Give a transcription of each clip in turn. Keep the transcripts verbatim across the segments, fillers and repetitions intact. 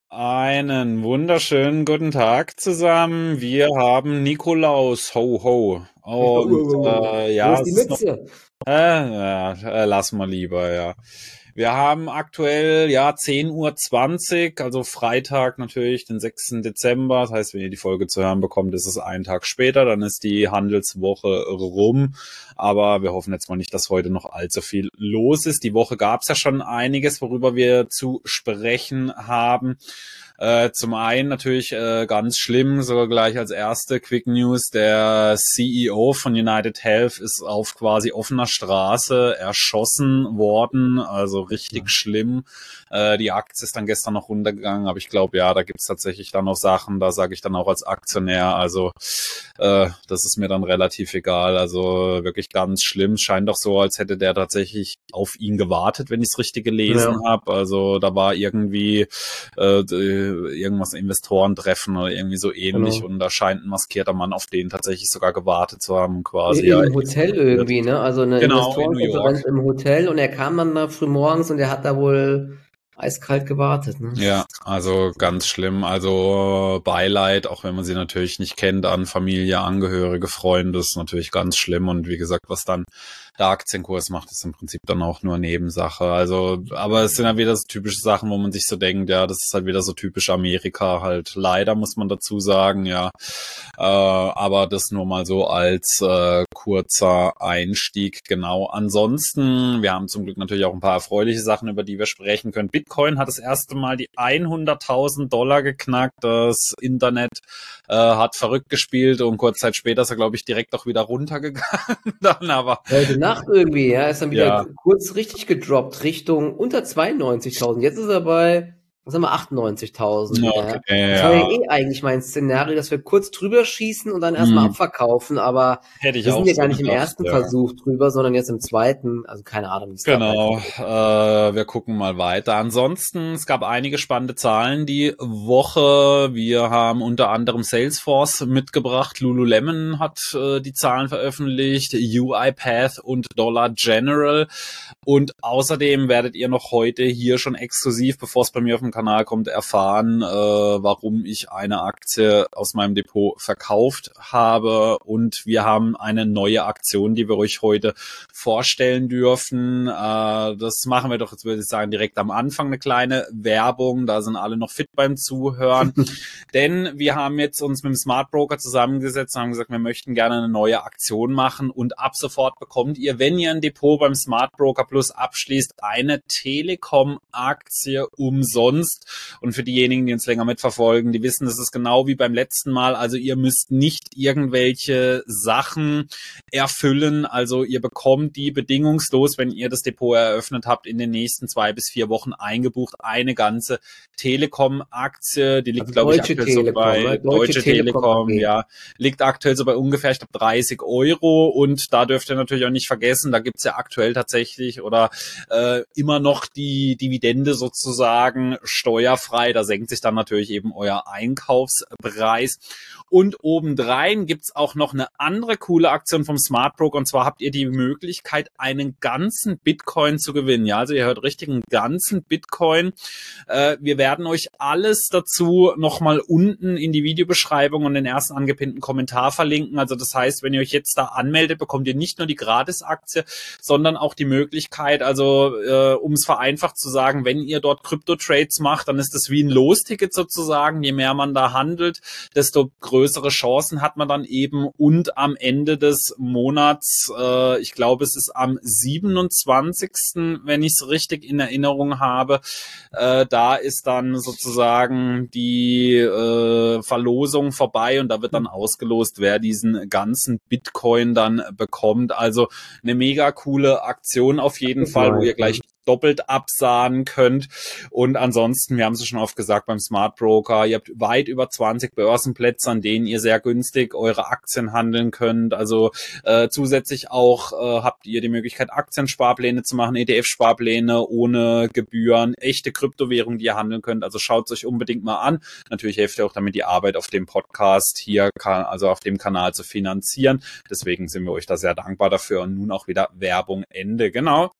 Einen wunderschönen guten Tag zusammen. Wir haben Nikolaus, ho ho. Und äh, Wo ja, ist die es ist noch, Mütze? äh, ja, äh, lassen wir lieber, ja. Wir haben aktuell ja zehn Uhr zwanzig, also Freitag natürlich, den sechsten Dezember. Das heißt, wenn ihr die Folge zu hören bekommt, ist es einen Tag später, dann ist die Handelswoche rum. Aber wir hoffen jetzt mal nicht, dass heute noch allzu viel los ist. Die Woche gab es ja schon einiges, worüber wir zu sprechen haben. Äh, zum einen natürlich äh, ganz schlimm, sogar gleich als erste Quick News, der C E O von United Health ist auf quasi offener Straße erschossen worden, also richtig schlimm. Äh, die Aktie ist dann gestern noch runtergegangen, aber ich glaube, ja, da gibt's tatsächlich dann noch Sachen, da sage ich dann auch als Aktionär, also äh, das ist mir dann relativ egal, also wirklich ganz schlimm. Scheint doch so, als hätte der tatsächlich auf ihn gewartet, wenn ich es richtig gelesen Ja. habe. Also da war irgendwie äh, irgendwas Investoren treffen oder irgendwie so ähnlich Genau. und da scheint ein maskierter Mann auf den tatsächlich sogar gewartet zu haben, quasi. In Ja, einem Hotel irgendwie, ne? Also eine genau, in New Investorenkonferenz York. im Hotel und er kam dann da früh morgens und er hat da wohl eiskalt gewartet, ne? Ja, also ganz schlimm. Also Beileid, auch wenn man sie natürlich nicht kennt, an Familie, Angehörige, Freunde, ist natürlich ganz schlimm. Und wie gesagt, was dann der Aktienkurs macht, ist im Prinzip dann auch nur Nebensache. Also, aber es sind ja wieder so typische Sachen, wo man sich so denkt, ja, das ist halt wieder so typisch Amerika halt. Leider muss man dazu sagen, ja. Äh, aber das nur mal so als äh, kurzer Einstieg. Genau. Ansonsten, wir haben zum Glück natürlich auch ein paar erfreuliche Sachen, über die wir sprechen können. Bitcoin hat das erste Mal die hunderttausend Dollar geknackt. Das Internet äh, hat verrückt gespielt und kurz Zeit später ist er, glaube ich, direkt auch wieder runtergegangen. Dann aber, Heute Nacht irgendwie, ja, ist dann wieder ja, kurz richtig gedroppt, Richtung unter zweiundneunzigtausend. Jetzt ist er bei, was haben wir, achtundneunzigtausend wieder, ja. okay, Das war ja ja. eh eigentlich mein Szenario, dass wir kurz drüber schießen und dann erstmal Hm, abverkaufen, aber hätte ich wir sind auch ja so gar nicht im gedacht, ersten ja. Versuch drüber, sondern jetzt im zweiten. Also keine Ahnung, wie es da Genau, weitergeht. äh, wir gucken mal weiter. Ansonsten, es gab einige spannende Zahlen die Woche. Wir haben unter anderem Salesforce mitgebracht. Lululemon hat äh, die Zahlen veröffentlicht, UiPath und Dollar General. Und außerdem werdet ihr noch heute hier schon exklusiv, bevor es bei mir auf dem Kanal kommt, erfahren, äh, warum ich eine Aktie aus meinem Depot verkauft habe. Und wir haben eine neue Aktion, die wir euch heute vorstellen dürfen. Äh, das machen wir doch jetzt, würde ich sagen, direkt am Anfang eine kleine Werbung. Da sind alle noch fit beim Zuhören. Denn wir haben jetzt uns mit dem Smart Broker zusammengesetzt und haben gesagt, wir möchten gerne eine neue Aktion machen und ab sofort bekommt ihr, wenn ihr ein Depot beim Smart Broker Plus abschließt, eine Telekom-Aktie umsonst. Und für diejenigen, die uns länger mitverfolgen, die wissen, das ist genau wie beim letzten Mal. Also ihr müsst nicht irgendwelche Sachen erfüllen. Also ihr bekommt die bedingungslos, wenn ihr das Depot eröffnet habt, in den nächsten zwei bis vier Wochen eingebucht. Eine ganze Telekom-Aktie, die liegt, Also glaube ich, Deutsche aktuell so Telekom, bei ne? Deutsche Deutsche Telekom Telekom, A G. ja, liegt aktuell so bei ungefähr, ich glaube, dreißig Euro. Und da dürft ihr natürlich auch nicht vergessen, da gibt's ja aktuell tatsächlich oder äh, immer noch die Dividende sozusagen steuerfrei. Da senkt sich dann natürlich eben euer Einkaufspreis. Und obendrein gibt's auch noch eine andere coole Aktion vom Smart Broker. Und zwar habt ihr die Möglichkeit, einen ganzen Bitcoin zu gewinnen. Ja, also ihr hört richtig, einen ganzen Bitcoin. Äh, wir werden euch alles dazu nochmal unten in die Videobeschreibung und den ersten angepinnten Kommentar verlinken. Also das heißt, wenn ihr euch jetzt da anmeldet, bekommt ihr nicht nur die Gratis-Aktie, sondern auch die Möglichkeit, also äh, um es vereinfacht zu sagen, wenn ihr dort Krypto-Trades macht, dann ist das wie ein Losticket sozusagen. Je mehr man da handelt, desto größere Chancen hat man dann eben. Und am Ende des Monats, äh, ich glaube, es ist am siebenundzwanzigsten, wenn ich es richtig in Erinnerung habe, äh, da ist dann sozusagen die äh, Verlosung vorbei und da wird dann ausgelost, wer diesen ganzen Bitcoin dann bekommt. Also eine mega coole Aktion auf jeden Fall, wo ihr gleich doppelt absahnen könnt. Und ansonsten, wir haben es schon oft gesagt beim Smart Broker, ihr habt weit über zwanzig Börsenplätze, an denen ihr sehr günstig eure Aktien handeln könnt. Also äh, zusätzlich auch äh, habt ihr die Möglichkeit, Aktiensparpläne zu machen, E T F-Sparpläne ohne Gebühren, echte Kryptowährungen, die ihr handeln könnt. Also schaut es euch unbedingt mal an. Natürlich hilft ihr auch damit, die Arbeit auf dem Podcast hier, kann, also auf dem Kanal zu finanzieren. Deswegen sind wir euch da sehr dankbar dafür. Und nun auch wieder Werbung Ende. Genau.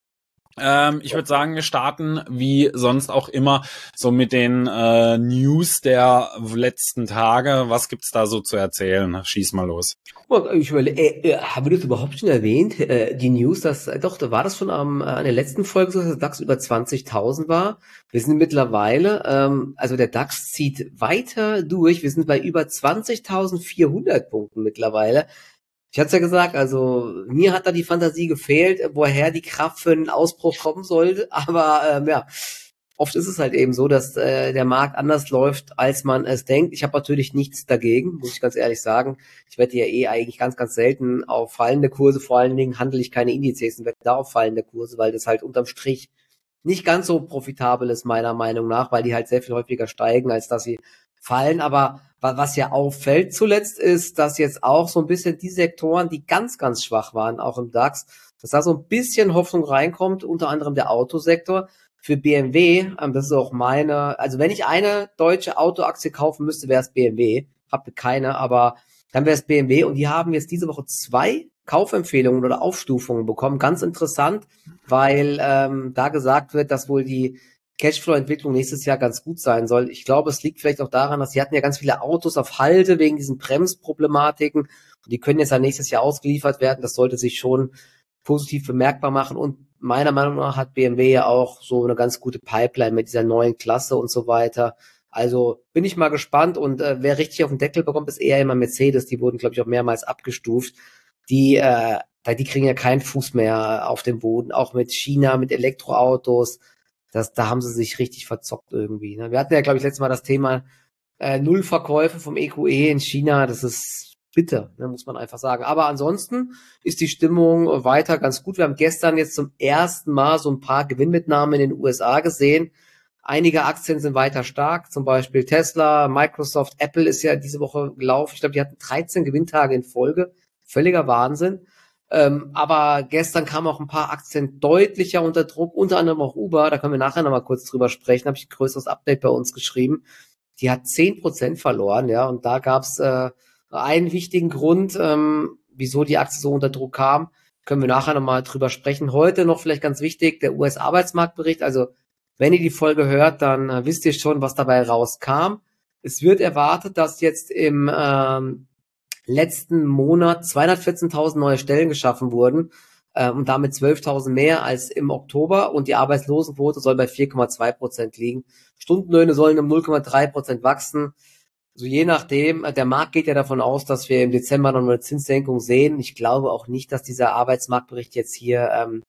Ähm, ich würde sagen, wir starten wie sonst auch immer so mit den äh, News der letzten Tage. Was gibt's da so zu erzählen? Schieß mal los. Guck mal, ich überlege, äh, äh, haben wir das überhaupt schon erwähnt? Äh, die News, dass, äh, doch, da war das schon am, äh, an der letzten Folge so, dass der DAX über zwanzigtausend war. Wir sind mittlerweile, ähm, also der DAX zieht weiter durch. Wir sind bei über zwanzigtausendvierhundert Punkten mittlerweile. Ich hatte es ja gesagt, also mir hat da die Fantasie gefehlt, woher die Kraft für einen Ausbruch kommen sollte. Aber ähm, ja, oft ist es halt eben so, dass äh, der Markt anders läuft, als man es denkt. Ich habe natürlich nichts dagegen, muss ich ganz ehrlich sagen. Ich wette ja eh eigentlich ganz, ganz selten auf fallende Kurse. Vor allen Dingen handle ich keine Indizes und wette da auf fallende Kurse, weil das halt unterm Strich nicht ganz so profitabel ist, meiner Meinung nach, weil die halt sehr viel häufiger steigen, als dass sie fallen. Aber was ja auffällt zuletzt ist, dass jetzt auch so ein bisschen die Sektoren, die ganz, ganz schwach waren, auch im DAX, dass da so ein bisschen Hoffnung reinkommt, unter anderem der Autosektor. Für B M W, ähm, das ist auch meine, also wenn ich eine deutsche Autoaktie kaufen müsste, wäre es B M W. Habe keine, aber dann wäre es B M W und die haben jetzt diese Woche zwei Kaufempfehlungen oder Aufstufungen bekommen. Ganz interessant, weil ähm, da gesagt wird, dass wohl die Cashflow-Entwicklung nächstes Jahr ganz gut sein soll. Ich glaube, es liegt vielleicht auch daran, dass sie hatten ja ganz viele Autos auf Halde wegen diesen Bremsproblematiken. Und die können jetzt ja nächstes Jahr ausgeliefert werden. Das sollte sich schon positiv bemerkbar machen. Und meiner Meinung nach hat B M W ja auch so eine ganz gute Pipeline mit dieser neuen Klasse und so weiter. Also bin ich mal gespannt. Und äh, wer richtig auf den Deckel bekommt, ist eher immer Mercedes. Die wurden, glaube ich, auch mehrmals abgestuft. Die, äh, die kriegen ja keinen Fuß mehr auf dem Boden. Auch mit China, mit Elektroautos. Das, da haben sie sich richtig verzockt irgendwie. Ne? Wir hatten ja, glaube ich, letztes Mal das Thema äh, Nullverkäufe vom E Q E in China. Das ist bitter, ne, muss man einfach sagen. Aber ansonsten ist die Stimmung weiter ganz gut. Wir haben gestern jetzt zum ersten Mal so ein paar Gewinnmitnahmen in den U S A gesehen. Einige Aktien sind weiter stark, zum Beispiel Tesla, Microsoft, Apple ist ja diese Woche gelaufen. Ich glaube, die hatten dreizehn Gewinntage in Folge. Völliger Wahnsinn. Ähm, aber gestern kamen auch ein paar Aktien deutlicher unter Druck, unter anderem auch Uber, da können wir nachher nochmal kurz drüber sprechen, habe ich ein größeres Update bei uns geschrieben. Die hat zehn Prozent verloren, ja, und da gab's äh, einen wichtigen Grund, ähm, wieso die Aktie so unter Druck kam, können wir nachher nochmal drüber sprechen. Heute noch vielleicht ganz wichtig, der U S-Arbeitsmarktbericht, also wenn ihr die Folge hört, dann äh, wisst ihr schon, was dabei rauskam. Es wird erwartet, dass jetzt im ähm, letzten Monat zweihundertvierzehntausend neue Stellen geschaffen wurden äh, und damit zwölftausend mehr als im Oktober und die Arbeitslosenquote soll bei vier Komma zwei Prozent liegen. Stundenlöhne sollen um null Komma drei Prozent wachsen. Also je nachdem, der Markt geht ja davon aus, dass wir im Dezember noch eine Zinssenkung sehen. Ich glaube auch nicht, dass dieser Arbeitsmarktbericht jetzt hier ähm,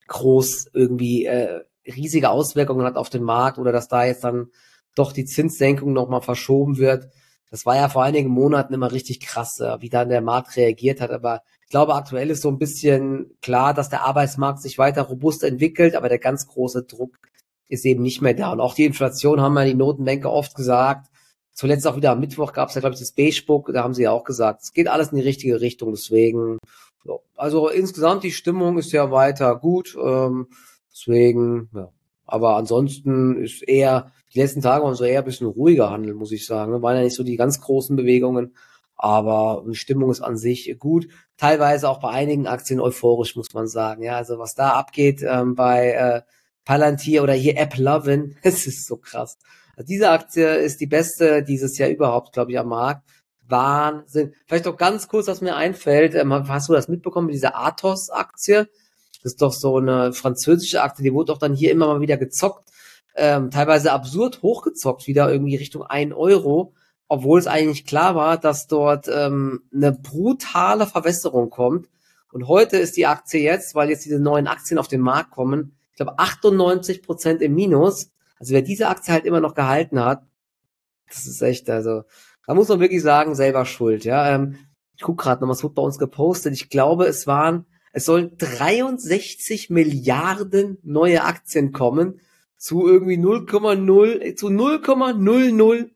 groß irgendwie äh, riesige Auswirkungen hat auf den Markt oder dass da jetzt dann doch die Zinssenkung nochmal verschoben wird. Das war ja vor einigen Monaten immer richtig krass, wie dann der Markt reagiert hat. Aber ich glaube, aktuell ist so ein bisschen klar, dass der Arbeitsmarkt sich weiter robust entwickelt, aber der ganz große Druck ist eben nicht mehr da. Und auch die Inflation haben ja die Notenbanker oft gesagt. Zuletzt auch wieder am Mittwoch gab es ja, glaube ich, das Beige Book, da haben sie ja auch gesagt, es geht alles in die richtige Richtung. Deswegen, ja. Also insgesamt die Stimmung ist ja weiter gut. Ähm, deswegen, ja. Aber ansonsten ist eher, die letzten Tage waren so eher ein bisschen ruhiger Handel, muss ich sagen. Waren ja nicht so die ganz großen Bewegungen, aber die Stimmung ist an sich gut. Teilweise auch bei einigen Aktien euphorisch, muss man sagen. Ja, also was da abgeht ähm, bei äh, Palantir oder hier AppLovin, es ist so krass. Also diese Aktie ist die beste dieses Jahr überhaupt, glaube ich, am Markt. Wahnsinn. Vielleicht noch ganz kurz, was mir einfällt. Ähm, hast du das mitbekommen mit dieser Athos-Aktie? Das ist doch so eine französische Aktie, die wurde doch dann hier immer mal wieder gezockt. Ähm, teilweise absurd hochgezockt, wieder irgendwie Richtung ein Euro, obwohl es eigentlich klar war, dass dort ähm, eine brutale Verwässerung kommt. Und heute ist die Aktie jetzt, weil jetzt diese neuen Aktien auf den Markt kommen, ich glaube achtundneunzig Prozent im Minus. Also wer diese Aktie halt immer noch gehalten hat, das ist echt, also da muss man wirklich sagen, selber schuld. Ja, ähm, ich gucke gerade noch, was wird bei uns gepostet. Ich glaube, es waren, es sollen dreiundsechzig Milliarden neue Aktien kommen zu irgendwie null Komma null, zu null Komma null null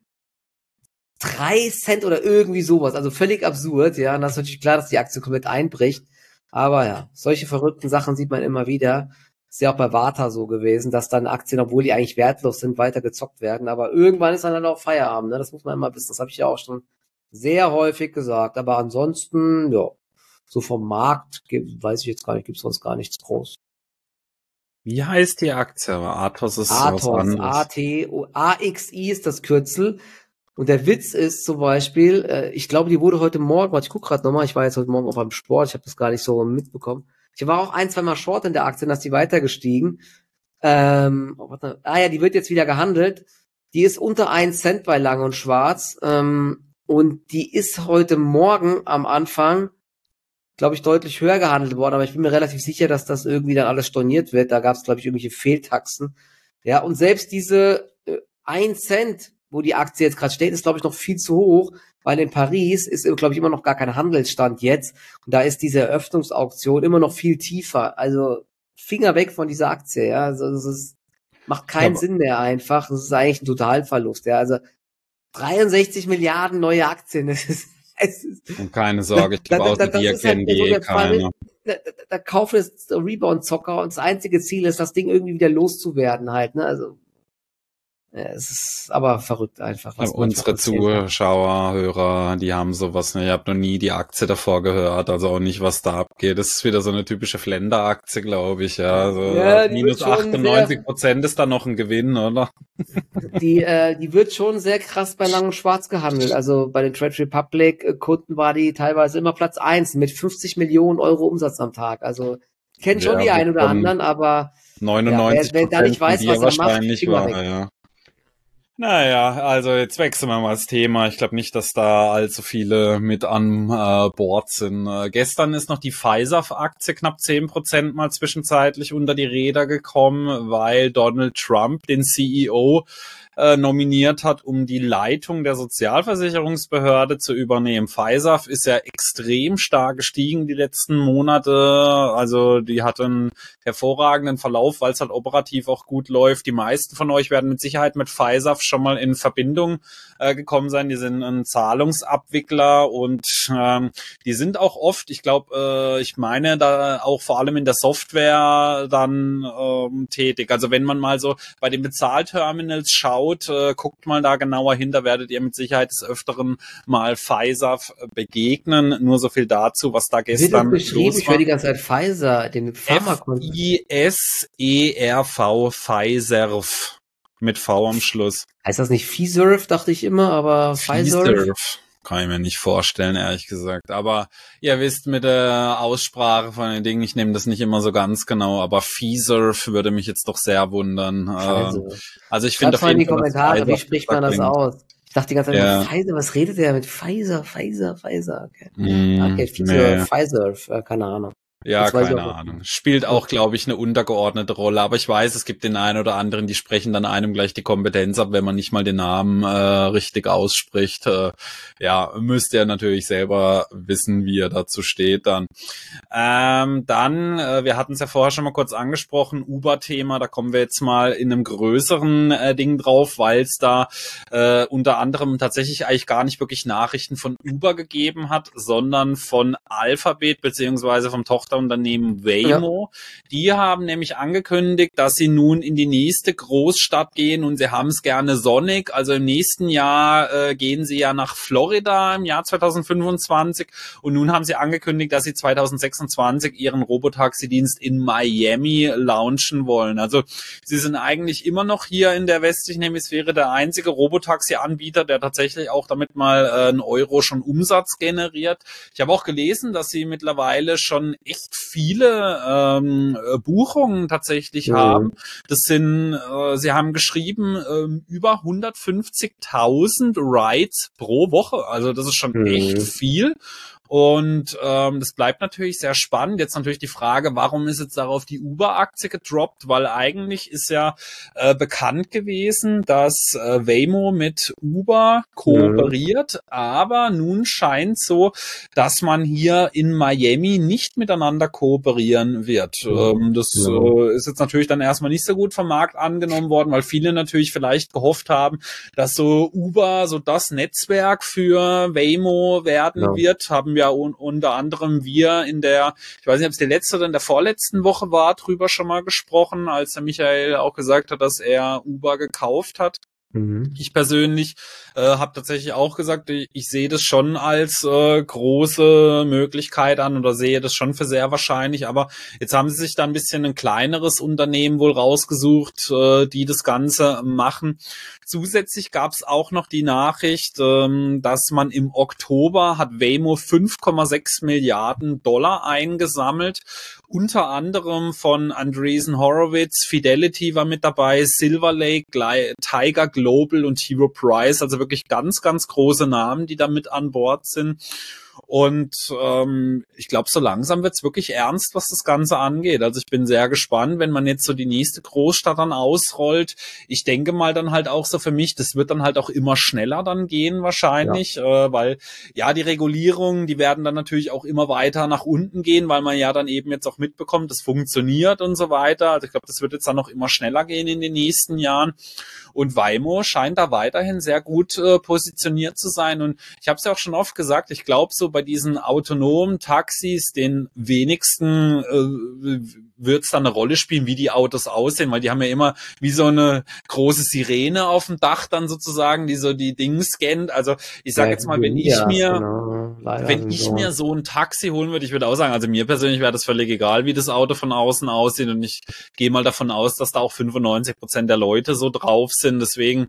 drei Cent oder irgendwie sowas. Also völlig absurd, ja. Und das ist natürlich klar, dass die Aktie komplett einbricht. Aber ja, solche verrückten Sachen sieht man immer wieder. Ist ja auch bei Warta so gewesen, dass dann Aktien, obwohl die eigentlich wertlos sind, weiter gezockt werden. Aber irgendwann ist dann halt auch Feierabend, ne? Das muss man immer wissen. Das habe ich ja auch schon sehr häufig gesagt. Aber ansonsten, ja, so vom Markt, weiß ich jetzt gar nicht, gibt's sonst gar nichts groß. Wie heißt die Aktie? Athos ist was Athos, anderes. A T O, A X I ist das Kürzel. Und der Witz ist zum Beispiel, äh, ich glaube, die wurde heute Morgen, warte, ich gucke gerade nochmal, ich war jetzt heute Morgen auch beim Sport, ich habe das gar nicht so mitbekommen. Ich war auch ein, zwei Mal short in der Aktie, dann ist die weiter gestiegen. Ähm, oh, warte, ah ja, die wird jetzt wieder gehandelt. Die ist unter ein Cent bei Lang und Schwarz. Ähm, und die ist heute Morgen am Anfang, glaube ich, deutlich höher gehandelt worden, aber ich bin mir relativ sicher, dass das irgendwie dann alles storniert wird. Da gab es, glaube ich, irgendwelche Fehltaxen. Ja, und selbst diese äh, ein Cent, wo die Aktie jetzt gerade steht, ist, glaube ich, noch viel zu hoch, weil in Paris ist, glaube ich, immer noch gar kein Handelsstand jetzt. Und da ist diese Eröffnungsauktion immer noch viel tiefer. Also Finger weg von dieser Aktie, ja. Also das ist, macht keinen Ja, Sinn mehr einfach. Das ist eigentlich ein Totalverlust, ja. Also dreiundsechzig Milliarden neue Aktien, das ist, es ist und keine Sorge, ich glaube, außer dir kennen die eh keiner. Da, da, da kaufen jetzt Rebound-Zocker und das einzige Ziel ist, das Ding irgendwie wieder loszuwerden halt, ne, also, ja, es ist aber verrückt einfach, was Ja, manchmal unsere passieren kann. Zuschauer, Hörer, die haben sowas, ne? Ich habe noch nie die Aktie davor gehört, also auch nicht, was da abgeht. Das ist wieder so eine typische Flender-Aktie, glaube ich, ja. Also Ja, die wird minus schon sehr, achtundneunzig Prozent ist da noch ein Gewinn, oder? die, äh, die wird schon sehr krass bei Lang und Schwarz gehandelt. Also bei den Trade Republic äh, Kunden war die teilweise immer Platz eins mit fünfzig Millionen Euro Umsatz am Tag. Also, kennen schon Ja, die einen oder wovon anderen, aber ja, wer, neunundneunzig wer da nicht Prozent von weiß, dir was er macht, wahrscheinlich Finger weg. war, ja. Naja, also jetzt wechseln wir mal das Thema. Ich glaube nicht, dass da allzu viele mit an äh, Bord sind. Äh, gestern ist noch die Pfizer-Aktie knapp zehn Prozent mal zwischenzeitlich unter die Räder gekommen, weil Donald Trump den C E O äh, nominiert hat, um die Leitung der Sozialversicherungsbehörde zu übernehmen. Pfizer ist ja extrem stark gestiegen die letzten Monate. Also die hat einen hervorragenden Verlauf, weil es halt operativ auch gut läuft. Die meisten von euch werden mit Sicherheit mit Pfizer schon mal in Verbindung äh, gekommen sein. Die sind ein Zahlungsabwickler und ähm, die sind auch oft, ich glaube, äh, ich meine, da auch vor allem in der Software dann ähm, tätig. Also wenn man mal so bei den Bezahlterminals schaut, äh, guckt mal da genauer hin, da werdet ihr mit Sicherheit des Öfteren mal Pfizer begegnen. Nur so viel dazu, was da Wie wird das gestern beschrieben? los Ich höre war. die ganze Zeit Pfizer, den Pharmakon. F I S E R V, Pfizer, mit V am Schluss. Heißt das nicht Pfizer, dachte ich immer, aber Pfizer? Pfizer, kann ich mir nicht vorstellen, ehrlich gesagt. Aber ihr wisst mit der Aussprache von den Dingen, ich nehme das nicht immer so ganz genau, aber Pfizer würde mich jetzt doch sehr wundern. Pfizer. Also ich finde Schreib's auf mal in jeden die Fall, dass Kommentare, wie Pfizer spricht besser man das klingt. aus? Ich dachte die ganze Zeit Ja. immer, Pfizer, was redet der mit Pfizer, Pfizer, Pfizer? Okay, Mm, okay Pfizer, nee. Pfizer, äh, keine Ahnung. Ja, Jetzt weiß ich keine auch, Ahnung. Spielt auch, glaube ich, eine untergeordnete Rolle. Aber ich weiß, es gibt den einen oder anderen, die sprechen dann einem gleich die Kompetenz ab, wenn man nicht mal den Namen äh, richtig ausspricht. Äh, ja, müsst ihr natürlich selber wissen, wie er dazu steht dann. Ähm, dann, äh, wir hatten es ja vorher schon mal kurz angesprochen, Uber-Thema, da kommen wir jetzt mal in einem größeren äh, Ding drauf, weil es da äh, unter anderem tatsächlich eigentlich gar nicht wirklich Nachrichten von Uber gegeben hat, sondern von Alphabet beziehungsweise vom Tochterunternehmen Waymo. Ja. Die haben nämlich angekündigt, dass sie nun in die nächste Großstadt gehen und sie haben es gerne sonnig. Also im nächsten Jahr äh, gehen sie ja nach Florida im Jahr zweitausendfünfundzwanzig und nun haben sie angekündigt, dass sie zweitausendsechsundzwanzig ihren Robotaxi-Dienst in Miami launchen wollen. Also sie sind eigentlich immer noch hier in der westlichen Hemisphäre der einzige Robotaxi-Anbieter, der tatsächlich auch damit mal äh, einen Euro schon Umsatz generiert. Ich habe auch gelesen, dass sie mittlerweile schon echt viele ähm, Buchungen tatsächlich mhm. haben. Das sind, äh, sie haben geschrieben, äh, über hundertfünfzigtausend Rides pro Woche. Also das ist schon mhm. echt viel. Und ähm, das bleibt natürlich sehr spannend. Jetzt natürlich die Frage, warum ist jetzt darauf die Uber-Aktie gedroppt? Weil eigentlich ist ja äh, bekannt gewesen, dass äh, Waymo mit Uber kooperiert. Mhm. Aber nun scheint so, dass man hier in Miami nicht miteinander kooperieren wird. Mhm. Ähm, das ja. äh, ist jetzt natürlich dann erstmal nicht so gut vom Markt angenommen worden, weil viele natürlich vielleicht gehofft haben, dass so Uber so das Netzwerk für Waymo werden ja. wird. Haben wir ja un- unter anderem wir in der, ich weiß nicht, ob es die letzte oder in der vorletzten Woche war, drüber schon mal gesprochen, als der Michael auch gesagt hat, dass er Uber gekauft hat. Mhm. Ich persönlich äh, habe tatsächlich auch gesagt, ich, ich sehe das schon als äh, große Möglichkeit an oder sehe das schon für sehr wahrscheinlich. Aber jetzt haben sie sich da ein bisschen ein kleineres Unternehmen wohl rausgesucht, äh, die das Ganze machen. Zusätzlich gab es auch noch die Nachricht, ähm, dass man im Oktober hat Waymo fünf Komma sechs Milliarden Dollar eingesammelt. Unter anderem von Andreessen Horowitz, Fidelity war mit dabei, Silver Lake, Tiger Global und T. Rowe Price, also wirklich ganz, ganz große Namen, die da mit an Bord sind. Und ähm, ich glaube, so langsam wird's wirklich ernst, was das Ganze angeht. Also ich bin sehr gespannt, wenn man jetzt so die nächste Großstadt dann ausrollt. Ich denke mal dann halt auch so für mich, das wird dann halt auch immer schneller dann gehen wahrscheinlich, ja. äh, weil ja die Regulierungen, die werden dann natürlich auch immer weiter nach unten gehen, weil man ja dann eben jetzt auch mitbekommt, das funktioniert und so weiter. Also ich glaube, das wird jetzt dann noch immer schneller gehen in den nächsten Jahren. Und Waymo scheint da weiterhin sehr gut äh, positioniert zu sein. Und ich habe es ja auch schon oft gesagt, ich glaube so bei diesen autonomen Taxis, den wenigsten äh, wird es dann eine Rolle spielen, wie die Autos aussehen, weil die haben ja immer wie so eine große Sirene auf dem Dach dann sozusagen, die so die Dinge scannt. Also ich sage Ja, jetzt mal, wenn ich ja, mir genau. Leider wenn sind ich so. mir so ein Taxi holen würde, ich würde auch sagen, also mir persönlich wäre das völlig egal, wie das Auto von außen aussieht und ich gehe mal davon aus, dass da auch fünfundneunzig Prozent der Leute so drauf sind. Deswegen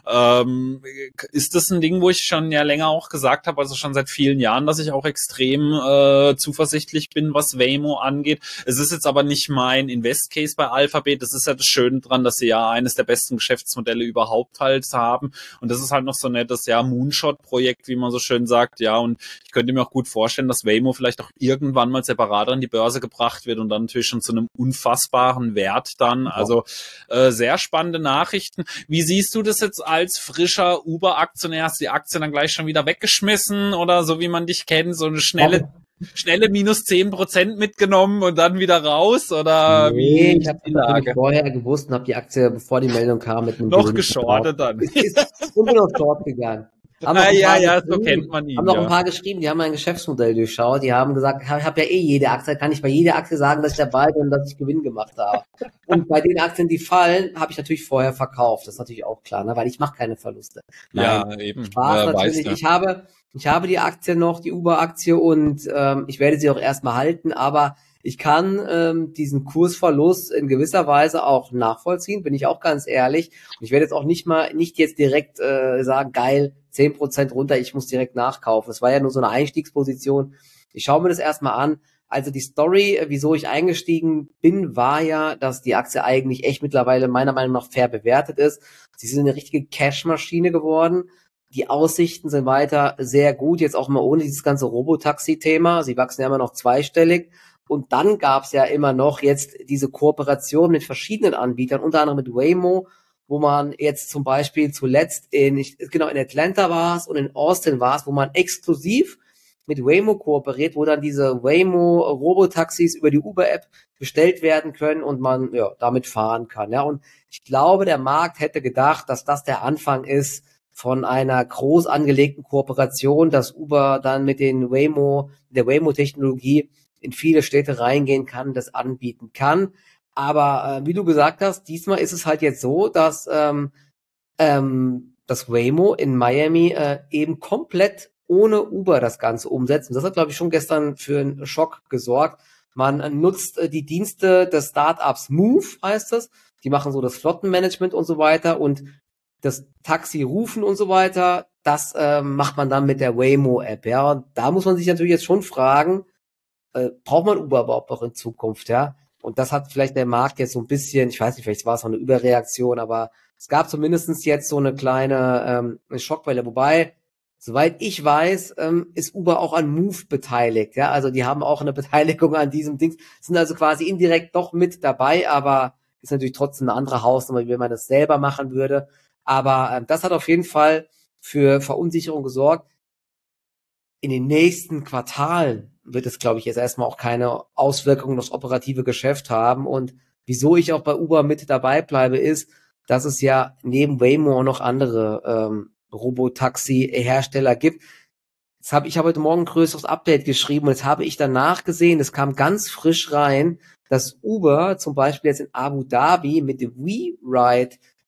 ähm, ist das ein Ding, wo ich schon ja länger auch gesagt habe, also schon seit vielen Jahren, dass ich auch extrem äh, zuversichtlich bin, was Waymo angeht. Es ist jetzt aber nicht mein Invest-Case bei Alphabet. Das ist ja das Schöne dran, dass sie ja eines der besten Geschäftsmodelle überhaupt halt haben. Und das ist halt noch so nettes, ja, Moonshot-Projekt, wie man so schön sagt, ja, und ich könnte mir auch gut vorstellen, dass Waymo vielleicht auch irgendwann mal separat an die Börse gebracht wird und dann natürlich schon zu einem unfassbaren Wert dann. Also äh, sehr spannende Nachrichten. Wie siehst du das jetzt als frischer Uber-Aktionär? Hast du die Aktie dann gleich schon wieder weggeschmissen oder so wie man dich kennt, so eine schnelle schnelle minus zehn Prozent mitgenommen und dann wieder raus? Oder Nee, wie ich habe ist die das natürlich Lage? vorher gewusst und habe die Aktie, bevor die Meldung kam, mit einem Noch Gewinn verkauft. geschortet dann. Ist, ist, und bin auf Short gegangen. Haben noch Ah, ein ja, paar ja, so kennt geschrieben, man haben ihn, noch ein ja. paar geschrieben, die haben mein Geschäftsmodell durchschaut, die haben gesagt, ich habe ja eh jede Aktie, kann ich bei jeder Aktie sagen, dass ich dabei bin und dass ich Gewinn gemacht habe. Und bei den Aktien, die fallen, habe ich natürlich vorher verkauft. Das ist natürlich auch klar, ne? Weil ich mache keine Verluste. Nein, Ja, eben. Spaß Ja, natürlich. weiß, ja. Ich habe, ich habe die Aktie noch, die Uber-Aktie, und ähm, ich werde sie auch erstmal halten, aber ich kann ähm, diesen Kursverlust in gewisser Weise auch nachvollziehen, bin ich auch ganz ehrlich. Und ich werde jetzt auch nicht mal, nicht jetzt direkt äh, sagen, geil, zehn Prozent runter, ich muss direkt nachkaufen. Das war ja nur so eine Einstiegsposition. Ich schaue mir das erstmal an. Also die Story, wieso ich eingestiegen bin, war ja, dass die Aktie eigentlich echt mittlerweile meiner Meinung nach fair bewertet ist. Sie sind eine richtige Cash-Maschine geworden. Die Aussichten sind weiter sehr gut, jetzt auch mal ohne dieses ganze Robotaxi-Thema. Sie wachsen ja immer noch zweistellig. Und dann gab's ja immer noch jetzt diese Kooperation mit verschiedenen Anbietern, unter anderem mit Waymo, wo man jetzt zum Beispiel zuletzt in, genau, in Atlanta war es und in Austin war es, wo man exklusiv mit Waymo kooperiert, wo dann diese Waymo-Robotaxis über die Uber-App bestellt werden können und man ja damit fahren kann. Ja, und ich glaube, der Markt hätte gedacht, dass das der Anfang ist von einer groß angelegten Kooperation, dass Uber dann mit den Waymo, der Waymo-Technologie in viele Städte reingehen kann, das anbieten kann. Aber äh, wie du gesagt hast, diesmal ist es halt jetzt so, dass ähm, ähm, das Waymo in Miami äh, eben komplett ohne Uber das Ganze umsetzt. Und das hat, glaube ich, schon gestern für einen Schock gesorgt. Man äh, nutzt äh, die Dienste des Startups Move, heißt es. Die machen so das Flottenmanagement und so weiter. Und das Taxi rufen und so weiter, das äh, macht man dann mit der Waymo-App. Ja, und da muss man sich natürlich jetzt schon fragen, äh, braucht man Uber überhaupt noch in Zukunft, ja? Und das hat vielleicht der Markt jetzt so ein bisschen, ich weiß nicht, vielleicht war es auch eine Überreaktion, aber es gab zumindestens jetzt so eine kleine ähm, eine Schockwelle. Wobei, soweit ich weiß, ähm, ist Uber auch an Move beteiligt, ja? Also die haben auch eine Beteiligung an diesem Ding, sind also quasi indirekt doch mit dabei, aber ist natürlich trotzdem eine andere Hausnummer, wie wenn man das selber machen würde. Aber ähm, das hat auf jeden Fall für Verunsicherung gesorgt. In den nächsten Quartalen wird es, glaube ich, jetzt erstmal auch keine Auswirkungen aufs operative Geschäft haben. Und wieso ich auch bei Uber mit dabei bleibe, ist, dass es ja neben Waymo auch noch andere ähm, Robotaxi-Hersteller gibt. Jetzt habe ich habe heute Morgen ein größeres Update geschrieben und jetzt habe ich danach gesehen, es kam ganz frisch rein, dass Uber zum Beispiel jetzt in Abu Dhabi mit dem WeRide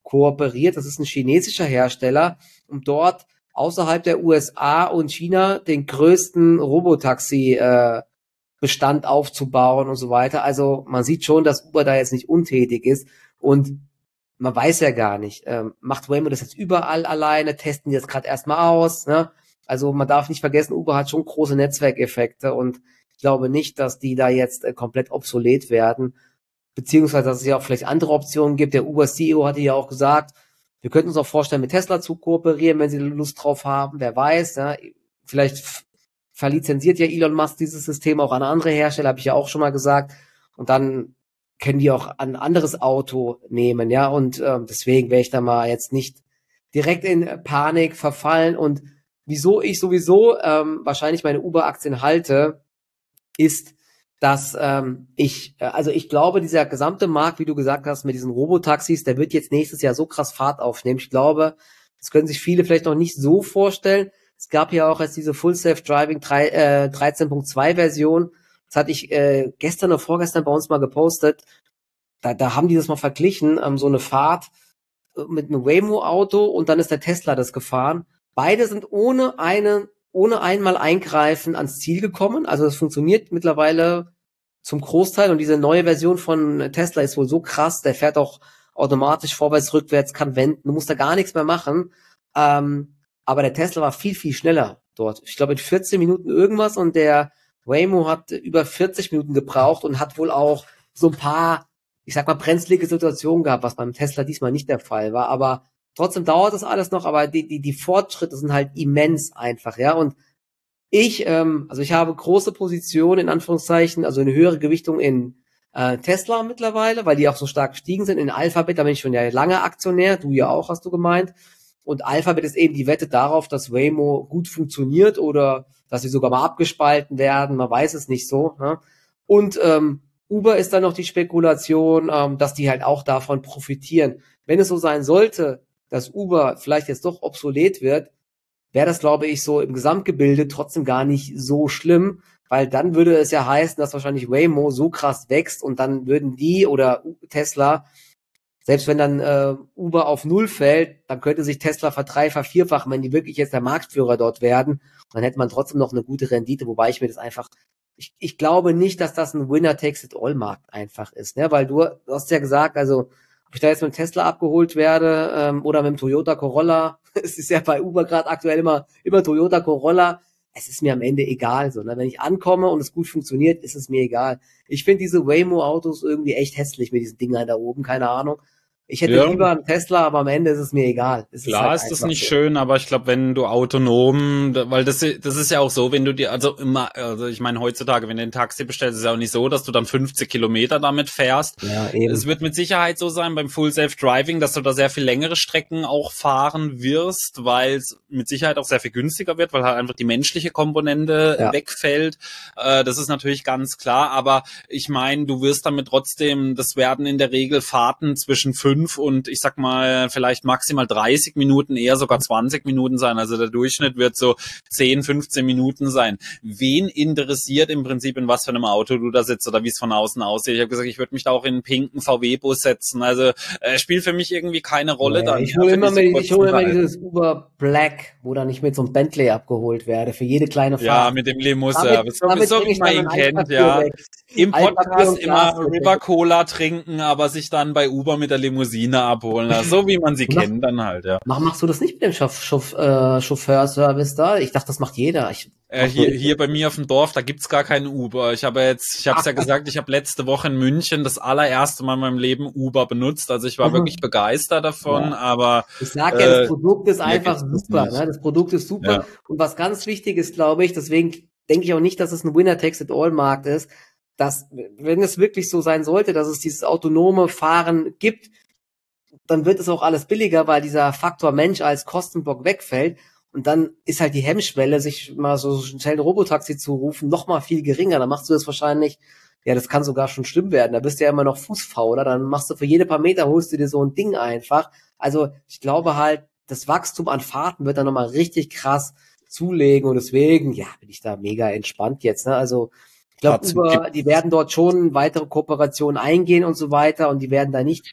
kooperiert. Das ist ein chinesischer Hersteller, um dort außerhalb der U S A und China den größten Robotaxi äh, Bestand aufzubauen und so weiter. Also man sieht schon, dass Uber da jetzt nicht untätig ist und man weiß ja gar nicht, ähm, macht Waymo das jetzt überall alleine, testen die das gerade erstmal aus, ne? Also man darf nicht vergessen, Uber hat schon große Netzwerkeffekte und ich glaube nicht, dass die da jetzt äh, komplett obsolet werden, beziehungsweise dass es ja auch vielleicht andere Optionen gibt. Der Uber-C E O hatte ja auch gesagt, wir könnten uns auch vorstellen, mit Tesla zu kooperieren, wenn sie Lust drauf haben, wer weiß, ne? Vielleicht f- verlizenziert ja Elon Musk dieses System auch an andere Hersteller, habe ich ja auch schon mal gesagt, und dann können die auch ein anderes Auto nehmen, ja, und ähm, deswegen wäre ich da mal jetzt nicht direkt in Panik verfallen. Und wieso ich sowieso ähm, wahrscheinlich meine Uber-Aktien halte, ist, dass ähm, ich, äh, also ich glaube, dieser gesamte Markt, wie du gesagt hast, mit diesen Robotaxis, der wird jetzt nächstes Jahr so krass Fahrt aufnehmen. Ich glaube, das können sich viele vielleicht noch nicht so vorstellen. Es gab ja auch jetzt diese Full Self Driving dreizehn Punkt zwei Version. Das hatte ich äh, gestern oder vorgestern bei uns mal gepostet. Da, da haben die das mal verglichen, ähm, so eine Fahrt äh, mit einem Waymo-Auto und dann ist der Tesla das gefahren. Beide sind ohne eine, ohne einmal eingreifen ans Ziel gekommen. Also das funktioniert mittlerweile zum Großteil und diese neue Version von Tesla ist wohl so krass, der fährt auch automatisch vorwärts, rückwärts, kann wenden, du musst da gar nichts mehr machen. Ähm, aber der Tesla war viel, viel schneller dort. Ich glaube in vierzehn Minuten irgendwas und der Waymo hat über vierzig Minuten gebraucht und hat wohl auch so ein paar, ich sag mal, brenzlige Situationen gehabt, was beim Tesla diesmal nicht der Fall war. Aber trotzdem dauert das alles noch, aber die, die, die Fortschritte sind halt immens einfach, ja. Und ich, ähm, also ich habe große Positionen, in Anführungszeichen, also eine höhere Gewichtung in äh, Tesla mittlerweile, weil die auch so stark gestiegen sind. In Alphabet, da bin ich schon ja lange Aktionär, du ja auch, hast du gemeint. Und Alphabet ist eben die Wette darauf, dass Waymo gut funktioniert oder dass sie sogar mal abgespalten werden, man weiß es nicht so. Ne? Und ähm, Uber ist dann noch die Spekulation, ähm, dass die halt auch davon profitieren. Wenn es so sein sollte, dass Uber vielleicht jetzt doch obsolet wird, wäre das, glaube ich, so im Gesamtgebilde trotzdem gar nicht so schlimm, weil dann würde es ja heißen, dass wahrscheinlich Waymo so krass wächst und dann würden die oder Tesla, selbst wenn dann äh, Uber auf Null fällt, dann könnte sich Tesla verdrei-, vervierfachen, wenn die wirklich jetzt der Marktführer dort werden. Dann hätte man trotzdem noch eine gute Rendite, wobei ich mir das einfach, ich, ich glaube nicht, dass das ein Winner-Takes-it-all-Markt einfach ist, ne? Weil du, du hast ja gesagt, also ob ich da jetzt mit dem Tesla abgeholt werde ähm, oder mit dem Toyota Corolla, es ist ja bei Uber gerade aktuell immer immer Toyota Corolla, es ist mir am Ende egal. So, ne? Wenn ich ankomme und es gut funktioniert, ist es mir egal. Ich finde diese Waymo-Autos irgendwie echt hässlich mit diesen Dingern da oben, keine Ahnung. Ich hätte Ja. lieber einen Tesla, aber am Ende ist es mir egal. Es Klar ist, halt ist das nicht so. schön, aber ich glaube, wenn du autonom, weil das, das ist ja auch so, wenn du dir, also immer, also ich meine heutzutage, wenn du ein Taxi bestellst, ist es ja auch nicht so, dass du dann fünfzig Kilometer damit fährst. Ja, eben. Es wird mit Sicherheit so sein beim Full Self Driving, dass du da sehr viel längere Strecken auch fahren wirst, weil es mit Sicherheit auch sehr viel günstiger wird, weil halt einfach die menschliche Komponente Ja. wegfällt. Äh, das ist natürlich ganz klar, aber ich meine, du wirst damit trotzdem, das werden in der Regel Fahrten zwischen fünf und ich sag mal vielleicht maximal dreißig Minuten, eher sogar zwanzig Minuten sein. Also der Durchschnitt wird so zehn, fünfzehn Minuten sein. Wen interessiert im Prinzip, in was für einem Auto du da sitzt oder wie es von außen aussieht? Ich habe gesagt, ich würde mich da auch in einen pinken V W-Bus setzen. Also äh, spielt für mich irgendwie keine Rolle Ja, dann. ich ja, hole für immer, diese mit, ich kurzen hole immer Reisen. dieses Uber Black, wo dann ich mit so einem Bentley abgeholt werde für jede kleine Ja, Fahrt. mit dem Limo-Service. Damit, So, damit so bringe wie ich man dann ihn mein kennt, Altpapier ja. weg. Im Altpapier Podcast und immer Glas weg. River Cola trinken, aber sich dann bei Uber mit der Limousine abholen. Also, so wie man sie Mach- kennt dann halt, ja. Mach, machst du das nicht mit dem Chauff, Chauff, äh, Chauffeurservice da? Ich dachte, das macht jeder. Ich, Äh, mach nur hier, ich. hier bei mir auf dem Dorf, da gibt's gar keinen Uber. Ich habe jetzt, ich habe es ja gesagt, ich habe letzte Woche in München das allererste Mal in meinem Leben Uber benutzt. Also ich war Mhm. wirklich begeistert davon, Ja. aber Ich sag ja, das äh, Produkt ist hier einfach gibt's das super. nicht. Ne? Das Produkt ist super. Ja. Und was ganz wichtig ist, glaube ich, deswegen denke ich auch nicht, dass es ein Winner-Takes-it-all-Markt ist, dass, wenn es wirklich so sein sollte, dass es dieses autonome Fahren gibt, dann wird es auch alles billiger, weil dieser Faktor Mensch als Kostenblock wegfällt. Und dann ist halt die Hemmschwelle, sich mal so schnell ein Robotaxi zu rufen, noch mal viel geringer. Dann machst du das wahrscheinlich, ja, das kann sogar schon schlimm werden. Da bist du ja immer noch Fußfauler. Dann machst du für jede paar Meter, holst du dir so ein Ding einfach. Also ich glaube halt, das Wachstum an Fahrten wird dann nochmal richtig krass zulegen. Und deswegen, ja, bin ich da mega entspannt jetzt. Ne? Also ich glaube, Hat's- Uber, die werden dort schon weitere Kooperationen eingehen und so weiter. Und die werden da nicht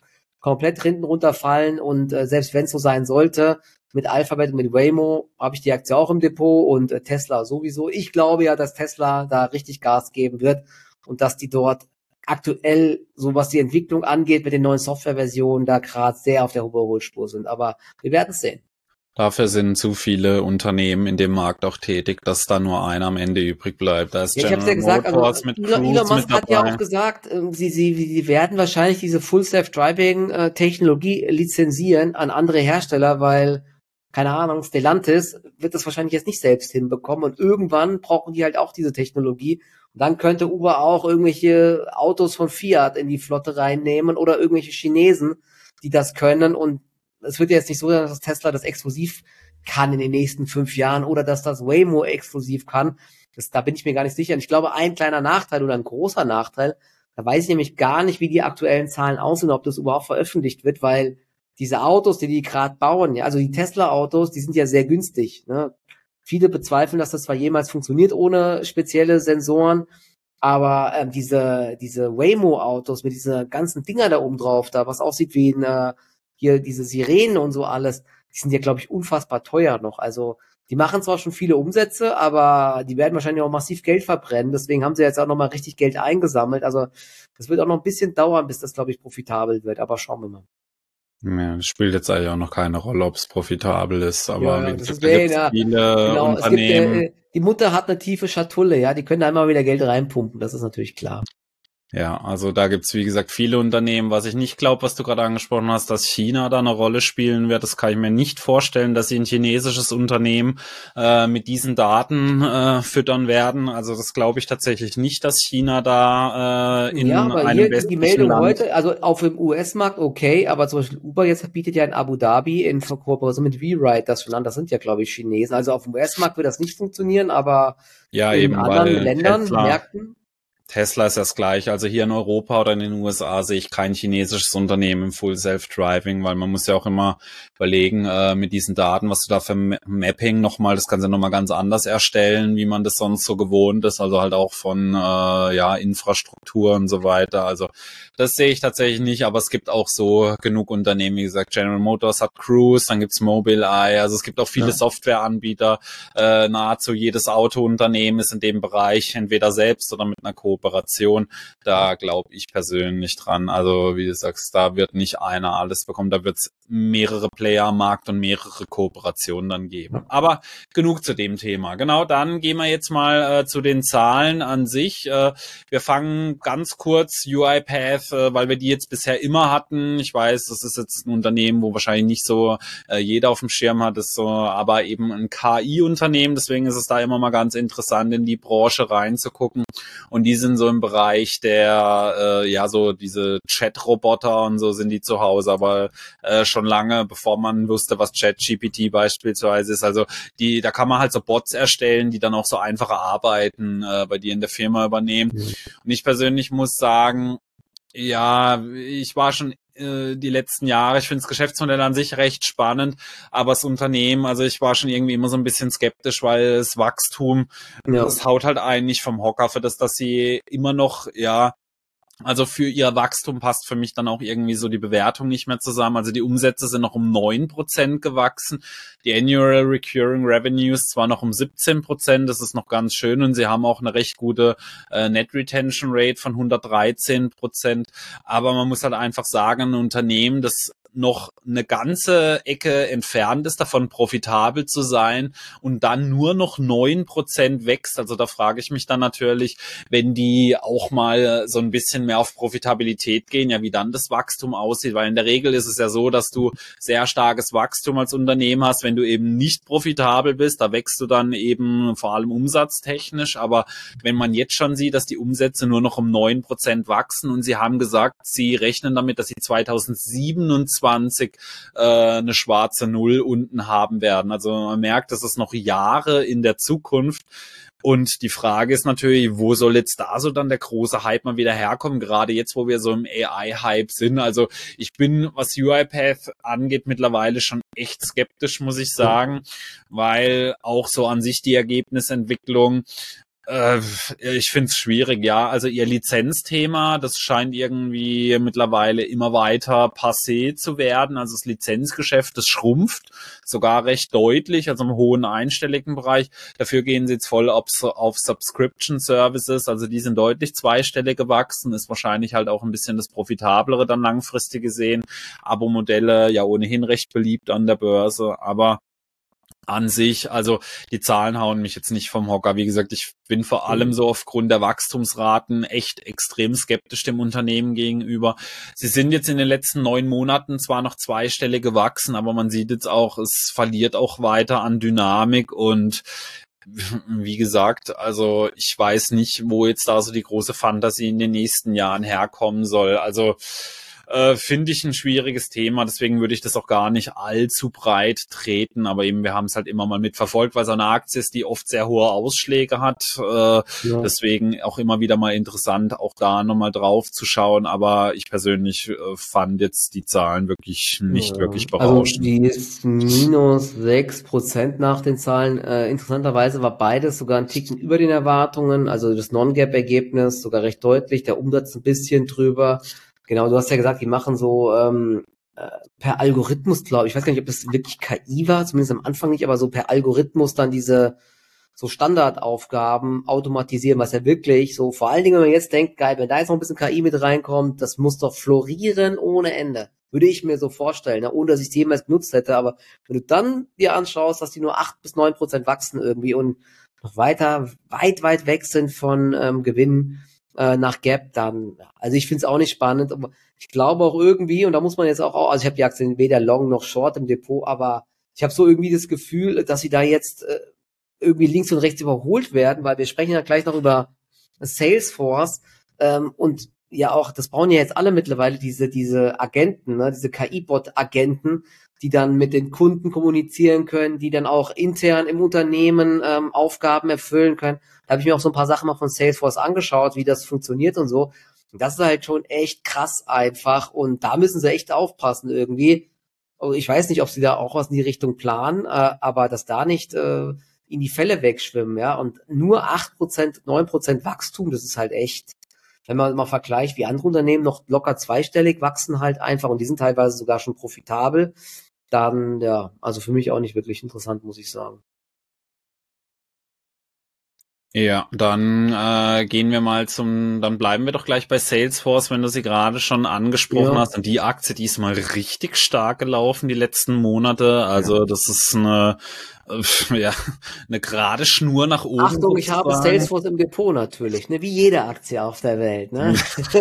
komplett hinten runterfallen und äh, selbst wenn es so sein sollte, mit Alphabet und mit Waymo habe ich die Aktie auch im Depot und äh, Tesla sowieso. Ich glaube ja, dass Tesla da richtig Gas geben wird und dass die dort aktuell, so was die Entwicklung angeht, mit den neuen Softwareversionen da gerade sehr auf der Überholspur sind. Aber wir werden es sehen. Dafür sind zu viele Unternehmen in dem Markt auch tätig, dass da nur einer am Ende übrig bleibt. Da ist Ja, ich habe es General ja gesagt, also Motors mit Elon, Elon Cruise mit Musk hat ja dabei. auch gesagt, ähm, sie, sie, sie werden wahrscheinlich diese Full-Self-Driving-Technologie lizenzieren an andere Hersteller, weil, keine Ahnung, Stellantis wird das wahrscheinlich jetzt nicht selbst hinbekommen und irgendwann brauchen die halt auch diese Technologie und dann könnte Uber auch irgendwelche Autos von Fiat in die Flotte reinnehmen oder irgendwelche Chinesen, die das können und es wird jetzt nicht so sein, dass Tesla das exklusiv kann in den nächsten fünf Jahren oder dass das Waymo exklusiv kann. Das, da bin ich mir gar nicht sicher. Und ich glaube, ein kleiner Nachteil oder ein großer Nachteil, da weiß ich nämlich gar nicht, wie die aktuellen Zahlen aussehen, ob das überhaupt veröffentlicht wird, weil diese Autos, die die gerade bauen, ja, also die Tesla-Autos, die sind ja sehr günstig. Ne? Viele bezweifeln, dass das zwar jemals funktioniert ohne spezielle Sensoren, aber ähm, diese diese Waymo-Autos mit dieser ganzen Dinger da oben drauf, da was aussieht wie eine hier diese Sirenen und so alles, die sind ja, glaube ich, unfassbar teuer noch. Also die machen zwar schon viele Umsätze, aber die werden wahrscheinlich auch massiv Geld verbrennen. Deswegen haben sie jetzt auch nochmal richtig Geld eingesammelt. Also das wird auch noch ein bisschen dauern, bis das, glaube ich, profitabel wird. Aber schauen wir mal. Ja, das spielt jetzt eigentlich auch noch keine Rolle, ob es profitabel ist. Aber Ja, wie ja, das ist, gesagt, da gibt es ja, viele genau. Es gibt, Unternehmen. äh, die Mutter hat eine tiefe Schatulle, ja. Die können da immer wieder Geld reinpumpen. Das ist natürlich klar. Ja, also da gibt's wie gesagt viele Unternehmen. Was ich nicht glaube, was du gerade angesprochen hast, dass China da eine Rolle spielen wird, das kann ich mir nicht vorstellen, dass sie ein chinesisches Unternehmen äh, mit diesen Daten äh, füttern werden. Also das glaube ich tatsächlich nicht, dass China da äh, Ja, in aber einem hier die, die westlichen Meldung Land. heute, also auf dem U S-Markt okay, aber zum Beispiel Uber jetzt bietet ja in Abu Dhabi in Kooperation mit WeRide das schon an. Das sind ja, glaube ich, Chinesen. Also auf dem U S-Markt wird das nicht funktionieren, aber Ja, in eben, anderen weil Ländern, Tesla Märkten, Tesla ist das gleiche. Also hier in Europa oder in den U S A sehe ich kein chinesisches Unternehmen im Full Self-Driving, weil man muss ja auch immer überlegen, äh, mit diesen Daten, was du da für Ma- Mapping nochmal, das kannst du nochmal ganz anders erstellen, wie man das sonst so gewohnt ist, also halt auch von äh, ja Infrastruktur und so weiter. Also das sehe ich tatsächlich nicht, aber es gibt auch so genug Unternehmen, wie gesagt, General Motors hat Cruise, dann gibt's Mobileye, also es gibt auch viele ja. Softwareanbieter, äh, nahezu jedes Autounternehmen ist in dem Bereich entweder selbst oder mit einer Kooperation. Da glaube ich persönlich dran. Also wie du sagst, da wird nicht einer alles bekommen, da wird es mehrere Player am Markt und mehrere Kooperationen dann geben. Aber genug zu dem Thema. Genau, dann gehen wir jetzt mal äh, zu den Zahlen an sich. Äh, wir fangen ganz kurz UiPath, äh, weil wir die jetzt bisher immer hatten. Ich weiß, das ist jetzt ein Unternehmen, wo wahrscheinlich nicht so äh, jeder auf dem Schirm hat, ist so, aber eben ein K I-Unternehmen. Deswegen ist es da immer mal ganz interessant, in die Branche reinzugucken. Und die sind so im Bereich der, äh, ja, so diese Chat-Roboter und so sind die zu Hause, aber äh, schon lange, bevor man wusste, was ChatGPT beispielsweise ist. Also die, da kann man halt so Bots erstellen, die dann auch so einfache Arbeiten äh, bei dir in der Firma übernehmen. Mhm. Und ich persönlich muss sagen, ja, ich war schon äh, die letzten Jahre, ich finde das Geschäftsmodell an sich recht spannend, aber das Unternehmen, also ich war schon irgendwie immer so ein bisschen skeptisch, weil das Wachstum, Ja. das haut halt einen nicht vom Hocker, für das, dass sie immer noch, ja, also für ihr Wachstum passt für mich dann auch irgendwie so die Bewertung nicht mehr zusammen. Also die Umsätze sind noch um neun Prozent gewachsen. Die Annual Recurring Revenues zwar noch um siebzehn Prozent. Das ist noch ganz schön. Und sie haben auch eine recht gute äh, Net Retention Rate von hundertdreizehn Prozent. Aber man muss halt einfach sagen, ein Unternehmen, das noch eine ganze Ecke entfernt ist, davon profitabel zu sein und dann nur noch neun Prozent wächst. Also da frage ich mich dann natürlich, wenn die auch mal so ein bisschen mehr auf Profitabilität gehen, ja, wie dann das Wachstum aussieht, weil in der Regel ist es ja so, dass du sehr starkes Wachstum als Unternehmen hast, wenn du eben nicht profitabel bist, da wächst du dann eben vor allem umsatztechnisch, aber wenn man jetzt schon sieht, dass die Umsätze nur noch um neun Prozent wachsen und sie haben gesagt, sie rechnen damit, dass sie zweitausendsiebenundzwanzig äh, eine schwarze Null unten haben werden. Also man merkt, das ist noch Jahre in der Zukunft. Und die Frage ist natürlich, wo soll jetzt da so dann der große Hype mal wieder herkommen, gerade jetzt, wo wir so im A I-Hype sind. Also ich bin, was UiPath angeht, mittlerweile schon echt skeptisch, muss ich sagen, weil auch so an sich die Ergebnisentwicklung, Äh, ich finde es schwierig, ja. Also ihr Lizenzthema, das scheint irgendwie mittlerweile immer weiter passé zu werden. Also das Lizenzgeschäft, das schrumpft sogar recht deutlich, also im hohen einstelligen Bereich. Dafür gehen sie jetzt voll auf, auf Subscription Services, also die sind deutlich zweistellig gewachsen, ist wahrscheinlich halt auch ein bisschen das Profitablere dann langfristig gesehen. Abo-Modelle ja ohnehin recht beliebt an der Börse, aber an sich, also die Zahlen hauen mich jetzt nicht vom Hocker. Wie gesagt, ich bin vor allem so aufgrund der Wachstumsraten echt extrem skeptisch dem Unternehmen gegenüber. Sie sind jetzt in den letzten neun Monaten zwar noch zweistellig gewachsen, aber man sieht jetzt auch, es verliert auch weiter an Dynamik und wie gesagt, also ich weiß nicht, wo jetzt da so die große Fantasie in den nächsten Jahren herkommen soll. Also Äh, finde ich ein schwieriges Thema, deswegen würde ich das auch gar nicht allzu breit treten, aber eben wir haben es halt immer mal mitverfolgt, weil so eine Aktie ist, die oft sehr hohe Ausschläge hat, äh, ja. Deswegen auch immer wieder mal interessant, auch da nochmal drauf zu schauen, aber ich persönlich äh, fand jetzt die Zahlen wirklich nicht ja. wirklich berauschend. Also die ist minus sechs Prozent nach den Zahlen, äh, interessanterweise war beides sogar ein Ticken über den Erwartungen, also das Non-Gap-Ergebnis sogar recht deutlich, der Umsatz ein bisschen drüber. Genau, du hast ja gesagt, die machen so ähm, äh, per Algorithmus, glaube ich, ich weiß gar nicht, ob das wirklich K I war, zumindest am Anfang nicht, aber so per Algorithmus dann diese so Standardaufgaben automatisieren, was ja wirklich so, vor allen Dingen, wenn man jetzt denkt, geil, wenn da jetzt noch ein bisschen K I mit reinkommt, das muss doch florieren ohne Ende. Würde ich mir so vorstellen, ne? Ohne dass ich es jemals benutzt hätte, aber wenn du dann dir anschaust, dass die nur acht bis neun Prozent wachsen irgendwie und noch weiter, weit, weit weg sind von ähm, Gewinnen, nach Gap dann, also ich finde es auch nicht spannend, aber ich glaube auch irgendwie, und da muss man jetzt auch, also ich habe die Aktien weder Long noch Short im Depot, aber ich habe so irgendwie das Gefühl, dass sie da jetzt äh, irgendwie links und rechts überholt werden, weil wir sprechen ja gleich noch über Salesforce ähm, und ja auch, das brauchen ja jetzt alle mittlerweile, diese diese Agenten, ne, diese K I-Bot-Agenten, die dann mit den Kunden kommunizieren können, die dann auch intern im Unternehmen ähm, Aufgaben erfüllen können. Da habe ich mir auch so ein paar Sachen mal von Salesforce angeschaut, wie das funktioniert und so. Und das ist halt schon echt krass einfach und da müssen sie echt aufpassen irgendwie. Also ich weiß nicht, ob sie da auch was in die Richtung planen, äh, aber dass da nicht äh, in die Fälle wegschwimmen, ja. Und nur acht Prozent, neun Prozent Wachstum, das ist halt echt, wenn man mal vergleicht, wie andere Unternehmen noch locker zweistellig wachsen halt einfach und die sind teilweise sogar schon profitabel, dann, ja, also für mich auch nicht wirklich interessant, muss ich sagen. Ja, dann äh, gehen wir mal zum, dann bleiben wir doch gleich bei Salesforce, wenn du sie gerade schon angesprochen ja. hast. Und die Aktie, die ist mal richtig stark gelaufen die letzten Monate. Also ja. das ist eine, äh, ja, eine gerade Schnur nach oben. Achtung, ich habe Salesforce im Depot natürlich, ne, wie jede Aktie auf der Welt, ne?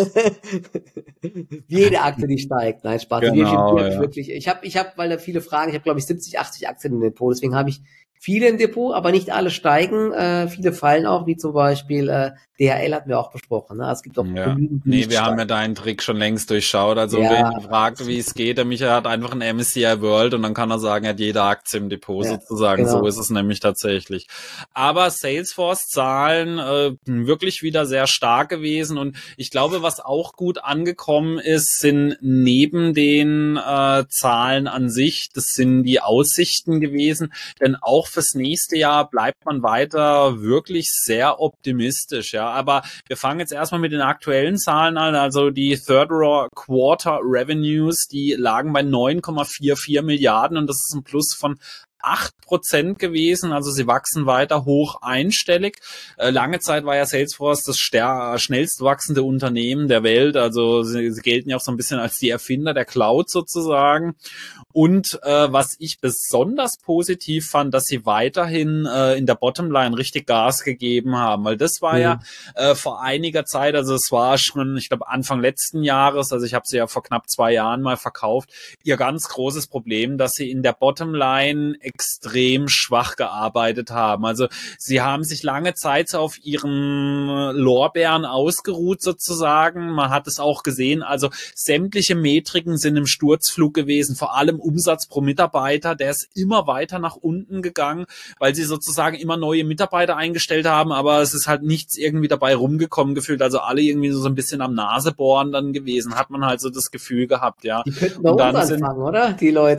Wie jede Aktie, die steigt. Nein, Spaß. Genau, die, die ja. wirklich, ich habe, ich habe, weil da viele Fragen, ich habe glaube ich siebzig, achtzig Aktien im Depot, deswegen habe ich viele im Depot, aber nicht alle steigen. Äh, viele fallen auch, wie zum Beispiel äh, D H L hatten wir auch besprochen. Ne? Es gibt auch ja. genügend. Nee, wir haben ja deinen Trick schon längst durchschaut. Also ja. Wenn ihr fragt, wie es geht, der Michael hat einfach ein M S C I World und dann kann er sagen, er hat jede Aktie im Depot ja, sozusagen. Genau. So ist es nämlich tatsächlich. Aber Salesforce-Zahlen äh, wirklich wieder sehr stark gewesen und ich glaube, was auch gut angekommen ist, sind neben den äh, Zahlen an sich, das sind die Aussichten gewesen, denn auch fürs nächste Jahr bleibt man weiter wirklich sehr optimistisch, ja. Aber wir fangen jetzt erstmal mit den aktuellen Zahlen an. Also die Third Quarter Revenues, die lagen bei neun Komma vierundvierzig Milliarden und das ist ein Plus von acht Prozent gewesen, also sie wachsen weiter hoch einstellig. Äh, lange Zeit war ja Salesforce das schnellst wachsende Unternehmen der Welt, also sie, sie gelten ja auch so ein bisschen als die Erfinder der Cloud sozusagen. Und äh, was ich besonders positiv fand, dass sie weiterhin äh, in der Bottomline richtig Gas gegeben haben, weil das war mhm. ja äh, vor einiger Zeit, also es war schon, ich glaube Anfang letzten Jahres, also ich habe sie ja vor knapp zwei Jahren mal verkauft, ihr ganz großes Problem, dass sie in der Bottomline extrem schwach gearbeitet haben. Also sie haben sich lange Zeit auf ihren Lorbeeren ausgeruht sozusagen. Man hat es auch gesehen, also sämtliche Metriken sind im Sturzflug gewesen, vor allem Umsatz pro Mitarbeiter, der ist immer weiter nach unten gegangen, weil sie sozusagen immer neue Mitarbeiter eingestellt haben, aber es ist halt nichts irgendwie dabei rumgekommen gefühlt, also alle irgendwie so ein bisschen am Nasebohren dann gewesen, hat man halt so das Gefühl gehabt, ja. Die könnten bei uns anfangen, oder? Die Leute.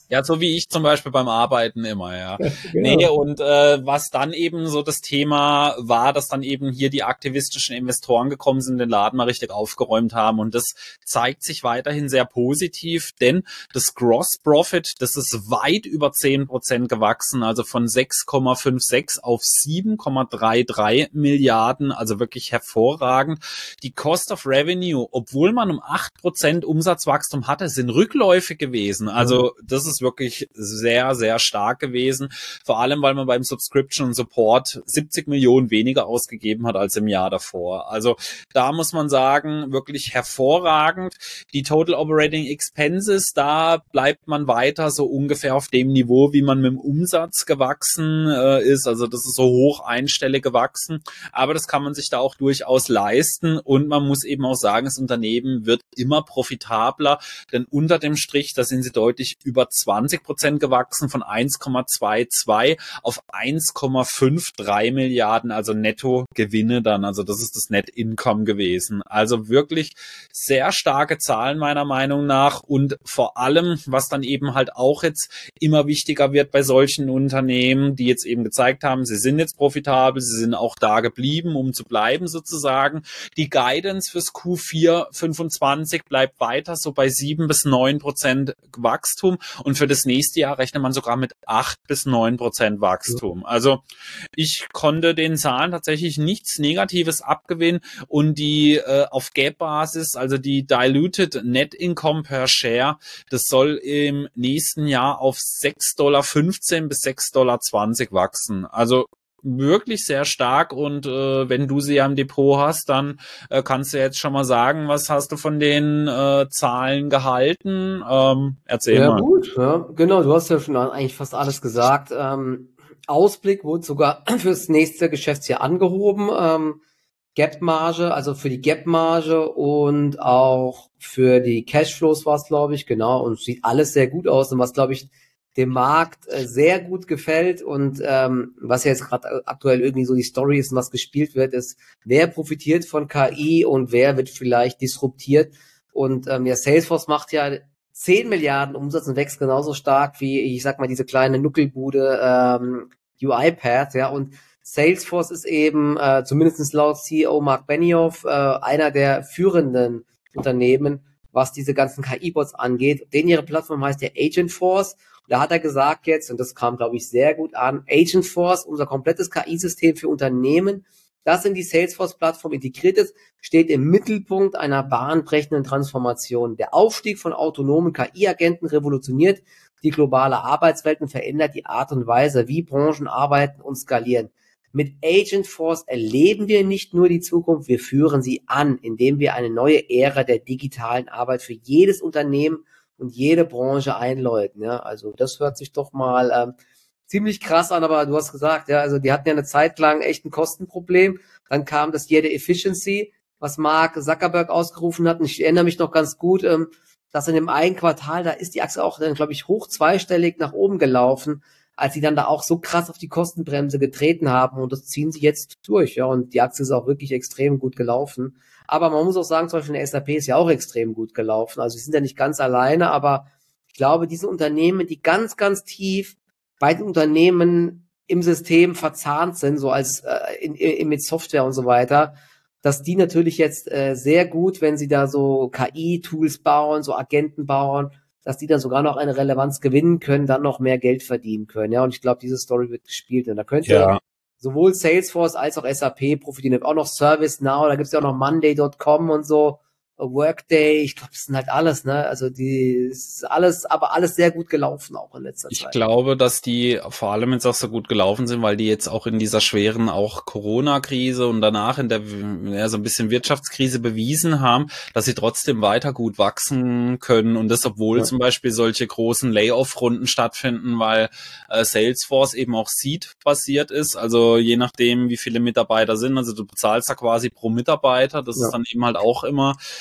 Ja, so wie ich zum Beispiel beim Arbeiten immer, ja. Genau. Nee, und äh, was dann eben so das Thema war, dass dann eben hier die aktivistischen Investoren gekommen sind, den Laden mal richtig aufgeräumt haben. Und das zeigt sich weiterhin sehr positiv, denn das Gross Profit, das ist weit über zehn Prozent gewachsen, also von sechs Komma sechsundfünfzig auf sieben Komma dreiunddreißig Milliarden, also wirklich hervorragend. Die Cost of Revenue, obwohl man um acht Prozent Umsatzwachstum hatte, sind rückläufig gewesen. Also das ist wirklich sehr, sehr stark gewesen. Vor allem, weil man beim Subscription und Support siebzig Millionen weniger ausgegeben hat als im Jahr davor. Also da muss man sagen, wirklich hervorragend. Die Total Operating Expenses, da bleibt man weiter so ungefähr auf dem Niveau, wie man mit dem Umsatz gewachsen äh, ist. Also das ist so hoch einstellig gewachsen. Aber das kann man sich da auch durchaus leisten. Und man muss eben auch sagen, das Unternehmen wird immer profitabler, denn unter dem Strich, da sind sie deutlich über zwanzig Prozent gewachsen, von eins Komma zweiundzwanzig auf eins Komma dreiundfünfzig Milliarden, also Nettogewinne dann, also das ist das Net Income gewesen. Also wirklich sehr starke Zahlen meiner Meinung nach und vor allem, was dann eben halt auch jetzt immer wichtiger wird bei solchen Unternehmen, die jetzt eben gezeigt haben, sie sind jetzt profitabel, sie sind auch da geblieben, um zu bleiben sozusagen. Die Guidance fürs Q vier fünfundzwanzig bleibt weiter so bei sieben bis neun Prozent Wachstum und für das nächste Jahr rechnet man sogar mit acht bis neun Prozent Wachstum. Also ich konnte den Zahlen tatsächlich nichts Negatives abgewinnen und die äh, auf Gap-Basis, also die Diluted Net Income per Share, das soll im nächsten Jahr auf sechs Komma fünfzehn Dollar bis sechs Komma zwanzig Dollar wachsen. Also wirklich sehr stark und äh, wenn du sie ja im Depot hast, dann äh, kannst du jetzt schon mal sagen, was hast du von den äh, Zahlen gehalten? Ähm, erzähl Ja, mal. gut, ja, genau, du hast ja schon eigentlich fast alles gesagt. Ähm, Ausblick wurde sogar fürs nächste Geschäftsjahr angehoben. Ähm, Gap-Marge, also für die Gap-Marge und auch für die Cashflows war es, glaube ich, genau. Und sieht alles sehr gut aus und was, glaube ich, dem Markt äh, sehr gut gefällt und ähm, was ja jetzt gerade aktuell irgendwie so die Story ist und was gespielt wird, ist, wer profitiert von K I und wer wird vielleicht disruptiert. Und ähm, ja, Salesforce macht ja zehn Milliarden Umsatz und wächst genauso stark wie, ich sag mal, diese kleine Nuckelbude ähm, UiPath, ja, und Salesforce ist eben, äh, zumindest laut C E O Mark Benioff, äh, einer der führenden Unternehmen, was diese ganzen K I-Bots angeht. Denn ihre Plattform heißt ja Agentforce. Und da hat er gesagt jetzt, und das kam, glaube ich, sehr gut an, Agentforce, unser komplettes K I-System für Unternehmen, das in die Salesforce-Plattform integriert ist, steht im Mittelpunkt einer bahnbrechenden Transformation. Der Aufstieg von autonomen K I-Agenten revolutioniert die globale Arbeitswelt und verändert die Art und Weise, wie Branchen arbeiten und skalieren. Mit Agentforce erleben wir nicht nur die Zukunft, wir führen sie an, indem wir eine neue Ära der digitalen Arbeit für jedes Unternehmen und jede Branche einläuten. Ja, also das hört sich doch mal ähm, ziemlich krass an, aber du hast gesagt, ja, also die hatten ja eine Zeit lang echt ein Kostenproblem. Dann kam das Year der Efficiency, was Mark Zuckerberg ausgerufen hat. Und ich erinnere mich noch ganz gut, ähm, dass in dem einen Quartal, da ist die Aktie auch dann, glaube ich, hoch zweistellig nach oben gelaufen, als sie dann da auch so krass auf die Kostenbremse getreten haben und das ziehen sie jetzt durch, ja, und die Aktie ist auch wirklich extrem gut gelaufen. Aber man muss auch sagen, zum Beispiel eine S A P ist ja auch extrem gut gelaufen, also sie sind ja nicht ganz alleine, aber ich glaube, diese Unternehmen, die ganz, ganz tief bei den Unternehmen im System verzahnt sind, so als äh, in, in, mit Software und so weiter, dass die natürlich jetzt äh, sehr gut, wenn sie da so K I-Tools bauen, so Agenten bauen, dass die dann sogar noch eine Relevanz gewinnen können, dann noch mehr Geld verdienen können. Ja, und ich glaube, diese Story wird gespielt. Und da könnte Ja. sowohl Salesforce als auch S A P profitieren. Auch noch ServiceNow, da gibt's ja auch noch Monday Punkt com und so, Workday, ich glaube, das sind halt alles, ne? Also die ist alles, aber alles sehr gut gelaufen auch in letzter Ich Zeit. glaube, dass die vor allem jetzt auch so gut gelaufen sind, weil die jetzt auch in dieser schweren auch Corona-Krise und danach in der ja, so ein bisschen Wirtschaftskrise bewiesen haben, dass sie trotzdem weiter gut wachsen können und das, obwohl Ja. zum Beispiel solche großen Layoff-Runden stattfinden, weil äh, Salesforce eben auch Seat-basiert ist, also je nachdem, wie viele Mitarbeiter sind, also du bezahlst da quasi pro Mitarbeiter, das Ja. ist dann eben halt auch immer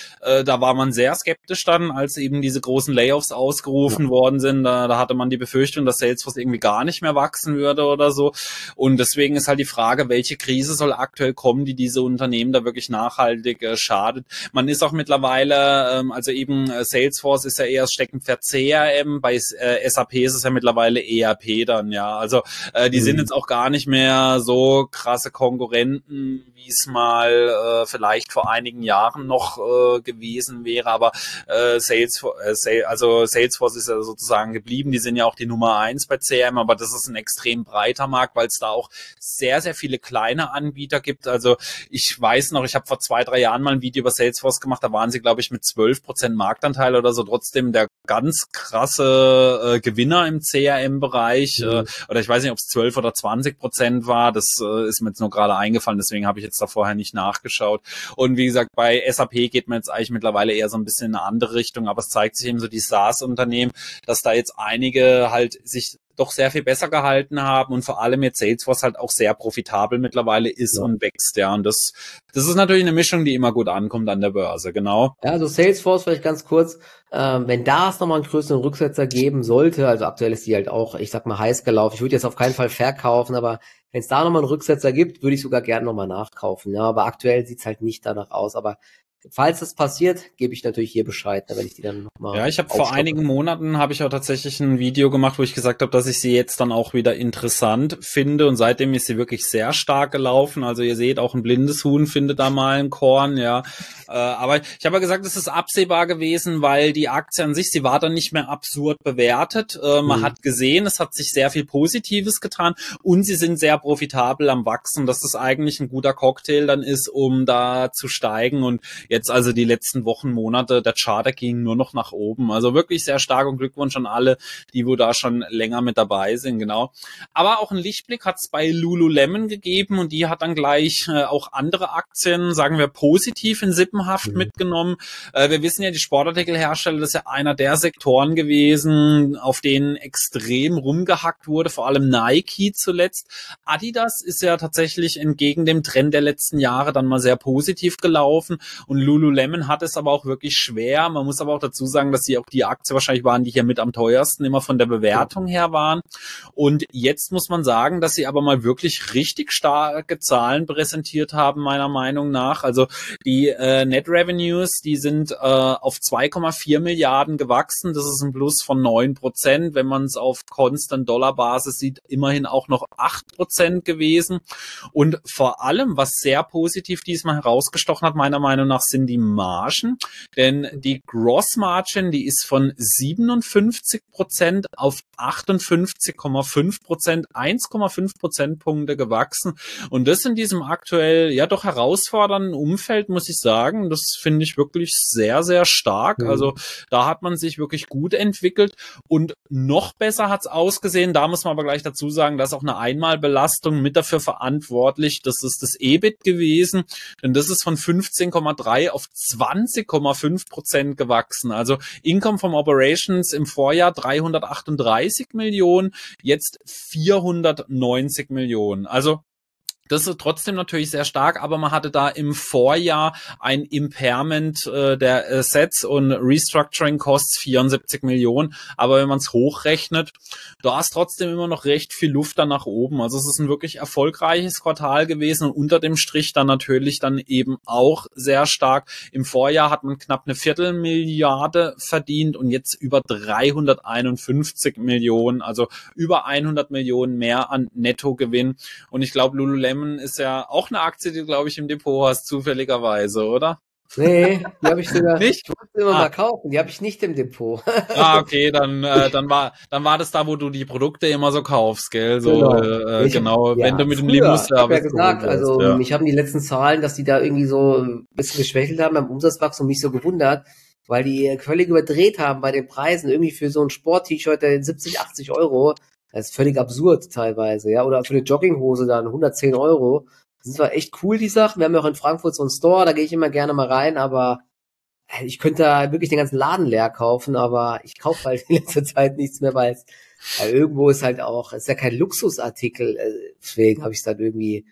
äh, da war man sehr skeptisch dann, als eben diese großen Layoffs ausgerufen ja. worden sind. Da, da hatte man die Befürchtung, dass Salesforce irgendwie gar nicht mehr wachsen würde oder so. Und deswegen ist halt die Frage, welche Krise soll aktuell kommen, die diese Unternehmen da wirklich nachhaltig äh, schadet. Man ist auch mittlerweile, ähm, also eben äh, Salesforce ist ja eher das Steckenpferd C R M, bei äh, S A P ist es ja mittlerweile E R P dann, ja. Also äh, die mhm. sind jetzt auch gar nicht mehr so krasse Konkurrenten, wie es mal äh, vielleicht vor einigen Jahren noch äh, gewesen wäre, aber äh, Salesforce, äh, Sales, also Salesforce ist ja sozusagen geblieben, die sind ja auch die Nummer eins bei C R M, aber das ist ein extrem breiter Markt, weil es da auch sehr, sehr viele kleine Anbieter gibt. Also ich weiß noch, ich habe vor zwei, drei Jahren mal ein Video über Salesforce gemacht, da waren sie, glaube ich, mit zwölf Prozent Marktanteil oder so, trotzdem der ganz krasse äh, Gewinner im C R M-Bereich, mhm. äh, oder ich weiß nicht, ob es zwölf oder zwanzig Prozent war, das äh, ist mir jetzt nur gerade eingefallen, deswegen habe ich jetzt da vorher nicht nachgeschaut. Und wie gesagt, bei S A P geht man jetzt eigentlich mittlerweile eher so ein bisschen in eine andere Richtung, aber es zeigt sich eben so die SaaS-Unternehmen, dass da jetzt einige halt sich doch sehr viel besser gehalten haben und vor allem jetzt Salesforce halt auch sehr profitabel mittlerweile ist ja. und wächst, ja. Und das, das ist natürlich eine Mischung, die immer gut ankommt an der Börse, genau. Ja, also Salesforce vielleicht ganz kurz, ähm, wenn da es nochmal einen größeren Rücksetzer geben sollte, also aktuell ist die halt auch, ich sag mal, heiß gelaufen. Ich würde jetzt auf keinen Fall verkaufen, aber wenn es da nochmal einen Rücksetzer gibt, würde ich sogar gerne nochmal nachkaufen. Ja, aber aktuell sieht's halt nicht danach aus, aber falls das passiert, gebe ich natürlich hier Bescheid, wenn ich die dann nochmal. Ja, ich habe vor einigen Monaten habe ich auch tatsächlich ein Video gemacht, wo ich gesagt habe, dass ich sie jetzt dann auch wieder interessant finde und seitdem ist sie wirklich sehr stark gelaufen. Also ihr seht, auch ein blindes Huhn findet da mal ein Korn, ja. Äh, aber ich habe ja gesagt, es ist absehbar gewesen, weil die Aktie an sich, sie war dann nicht mehr absurd bewertet. Äh, man mhm. hat gesehen, es hat sich sehr viel Positives getan und sie sind sehr profitabel am Wachsen, dass das eigentlich ein guter Cocktail dann ist, um da zu steigen. Und jetzt also die letzten Wochen, Monate, der Charter ging nur noch nach oben. Also wirklich sehr stark und Glückwunsch an alle, die wo da schon länger mit dabei sind, genau. Aber auch einen Lichtblick hat es bei Lululemon gegeben und die hat dann gleich äh, auch andere Aktien, sagen wir, positiv in Sippenhaft mhm. mitgenommen. Äh, wir wissen ja, die Sportartikelhersteller, das ist ja einer der Sektoren gewesen, auf denen extrem rumgehackt wurde, vor allem Nike zuletzt. Adidas ist ja tatsächlich entgegen dem Trend der letzten Jahre dann mal sehr positiv gelaufen und Lululemon hat es aber auch wirklich schwer. Man muss aber auch dazu sagen, dass sie auch die Aktie wahrscheinlich waren, die hier mit am teuersten immer von der Bewertung her waren. Und jetzt muss man sagen, dass sie aber mal wirklich richtig starke Zahlen präsentiert haben, meiner Meinung nach. Also die äh, Net Revenues, die sind äh, auf zwei Komma vier Milliarden gewachsen. Das ist ein Plus von neun Prozent. Wenn man es auf Constant Dollar Basis sieht, immerhin auch noch acht Prozent gewesen. Und vor allem, was sehr positiv diesmal herausgestochen hat, meiner Meinung nach, sind die Margen. Denn die Gross Margin, die ist von siebenundfünfzig Prozent auf achtundfünfzig Komma fünf Prozent, eins Komma fünf Prozentpunkte gewachsen. Und das in diesem aktuell ja doch herausfordernden Umfeld, muss ich sagen, das finde ich wirklich sehr, sehr stark. Mhm. Also da hat man sich wirklich gut entwickelt und noch besser hat's ausgesehen. Da muss man aber gleich dazu sagen, da ist auch eine Einmalbelastung mit dafür verantwortlich. Das ist das E B I T gewesen, denn das ist von fünfzehn Komma drei auf zwanzig Komma fünf Prozent gewachsen. Also Income from Operations im Vorjahr dreihundertachtunddreißig Millionen, jetzt vierhundertneunzig Millionen. Also das ist trotzdem natürlich sehr stark, aber man hatte da im Vorjahr ein Impairment äh, der Assets und Restructuring Costs vierundsiebzig Millionen. Aber wenn man es hochrechnet, da ist trotzdem immer noch recht viel Luft dann nach oben. Also es ist ein wirklich erfolgreiches Quartal gewesen und unter dem Strich dann natürlich dann eben auch sehr stark. Im Vorjahr hat man knapp eine Viertelmilliarde verdient und jetzt über dreihunderteinundfünfzig Millionen, also über hundert Millionen mehr an Nettogewinn. Und ich glaube, Lululemon ist ja auch eine Aktie, die du, glaube ich, im Depot hast, zufälligerweise, oder? Nee, die habe ich sogar nicht? Ich wollte immer ah. mal kaufen, die habe ich nicht im Depot. Ah, okay, dann äh, dann war dann war das da, wo du die Produkte immer so kaufst, gell? So genau, äh, ich, genau ja, wenn du mit dem früher, Limo-Service ich habe ja gesagt, also ja. ich habe die letzten Zahlen, dass die da irgendwie so ein bisschen geschwächelt haben beim Umsatzwachstum, mich so gewundert, weil die völlig überdreht haben bei den Preisen, irgendwie für so ein Sport-T-Shirt siebzig, achtzig Euro. Das ist völlig absurd teilweise, ja, oder für eine Jogginghose dann hundertzehn Euro. Das ist zwar echt cool, die Sachen. Wir haben ja auch in Frankfurt so einen Store, da gehe ich immer gerne mal rein, aber ich könnte da wirklich den ganzen Laden leer kaufen, aber ich kaufe halt in letzter Zeit nichts mehr, weil es ja, irgendwo ist halt auch, es ist ja kein Luxusartikel, deswegen habe ich es dann irgendwie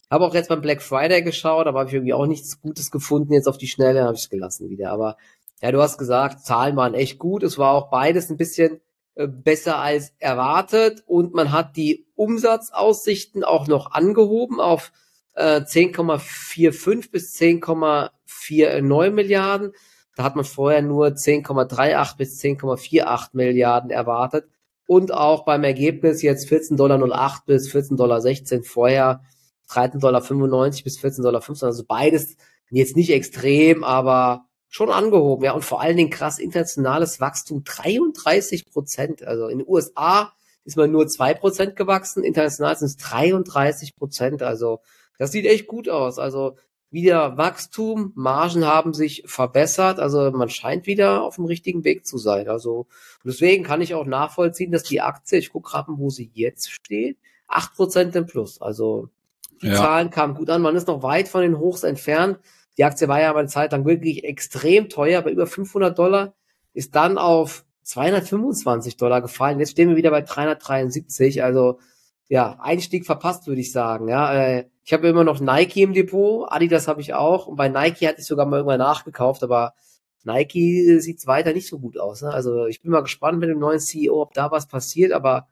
Habe auch jetzt beim Black Friday geschaut, aber habe ich irgendwie auch nichts Gutes gefunden jetzt auf die Schnelle, habe ich es gelassen wieder. Aber ja, du hast gesagt, Zahlen waren echt gut. Es war auch beides ein bisschen äh, besser als erwartet und man hat die Umsatzaussichten auch noch angehoben auf äh, zehn Komma fünfundvierzig bis zehn Komma neunundvierzig Milliarden. Da hat man vorher nur zehn Komma achtunddreißig bis zehn Komma achtundvierzig Milliarden erwartet. Und auch beim Ergebnis jetzt vierzehn Komma null acht Dollar bis vierzehn Komma sechzehn Dollar, vorher dreizehn Komma fünfundneunzig Dollar bis vierzehn Komma fünfzehn Dollar. Also beides jetzt nicht extrem, aber schon angehoben. Ja, und vor allen Dingen krass internationales Wachstum, dreiunddreißig Prozent. Also in den U S A ist man nur zwei Prozent gewachsen, international sind es dreiunddreißig Prozent. Also das sieht echt gut aus. Also wieder Wachstum, Margen haben sich verbessert, also man scheint wieder auf dem richtigen Weg zu sein. Also deswegen kann ich auch nachvollziehen, dass die Aktie, ich gucke gerade, wo sie jetzt steht, acht Prozent im Plus. Also die ja. Zahlen kamen gut an, man ist noch weit von den Hochs entfernt. Die Aktie war ja mal eine Zeit lang wirklich extrem teuer, bei über fünfhundert Dollar, ist dann auf zweihundertfünfundzwanzig Dollar gefallen. Jetzt stehen wir wieder bei dreihundertdreiundsiebzig, also ja, Einstieg verpasst, würde ich sagen. Ja, äh, ich habe immer noch Nike im Depot, Adidas habe ich auch und bei Nike hatte ich sogar mal irgendwann nachgekauft, aber Nike sieht's weiter nicht so gut aus. Ne? Also ich bin mal gespannt mit dem neuen C E O, ob da was passiert, aber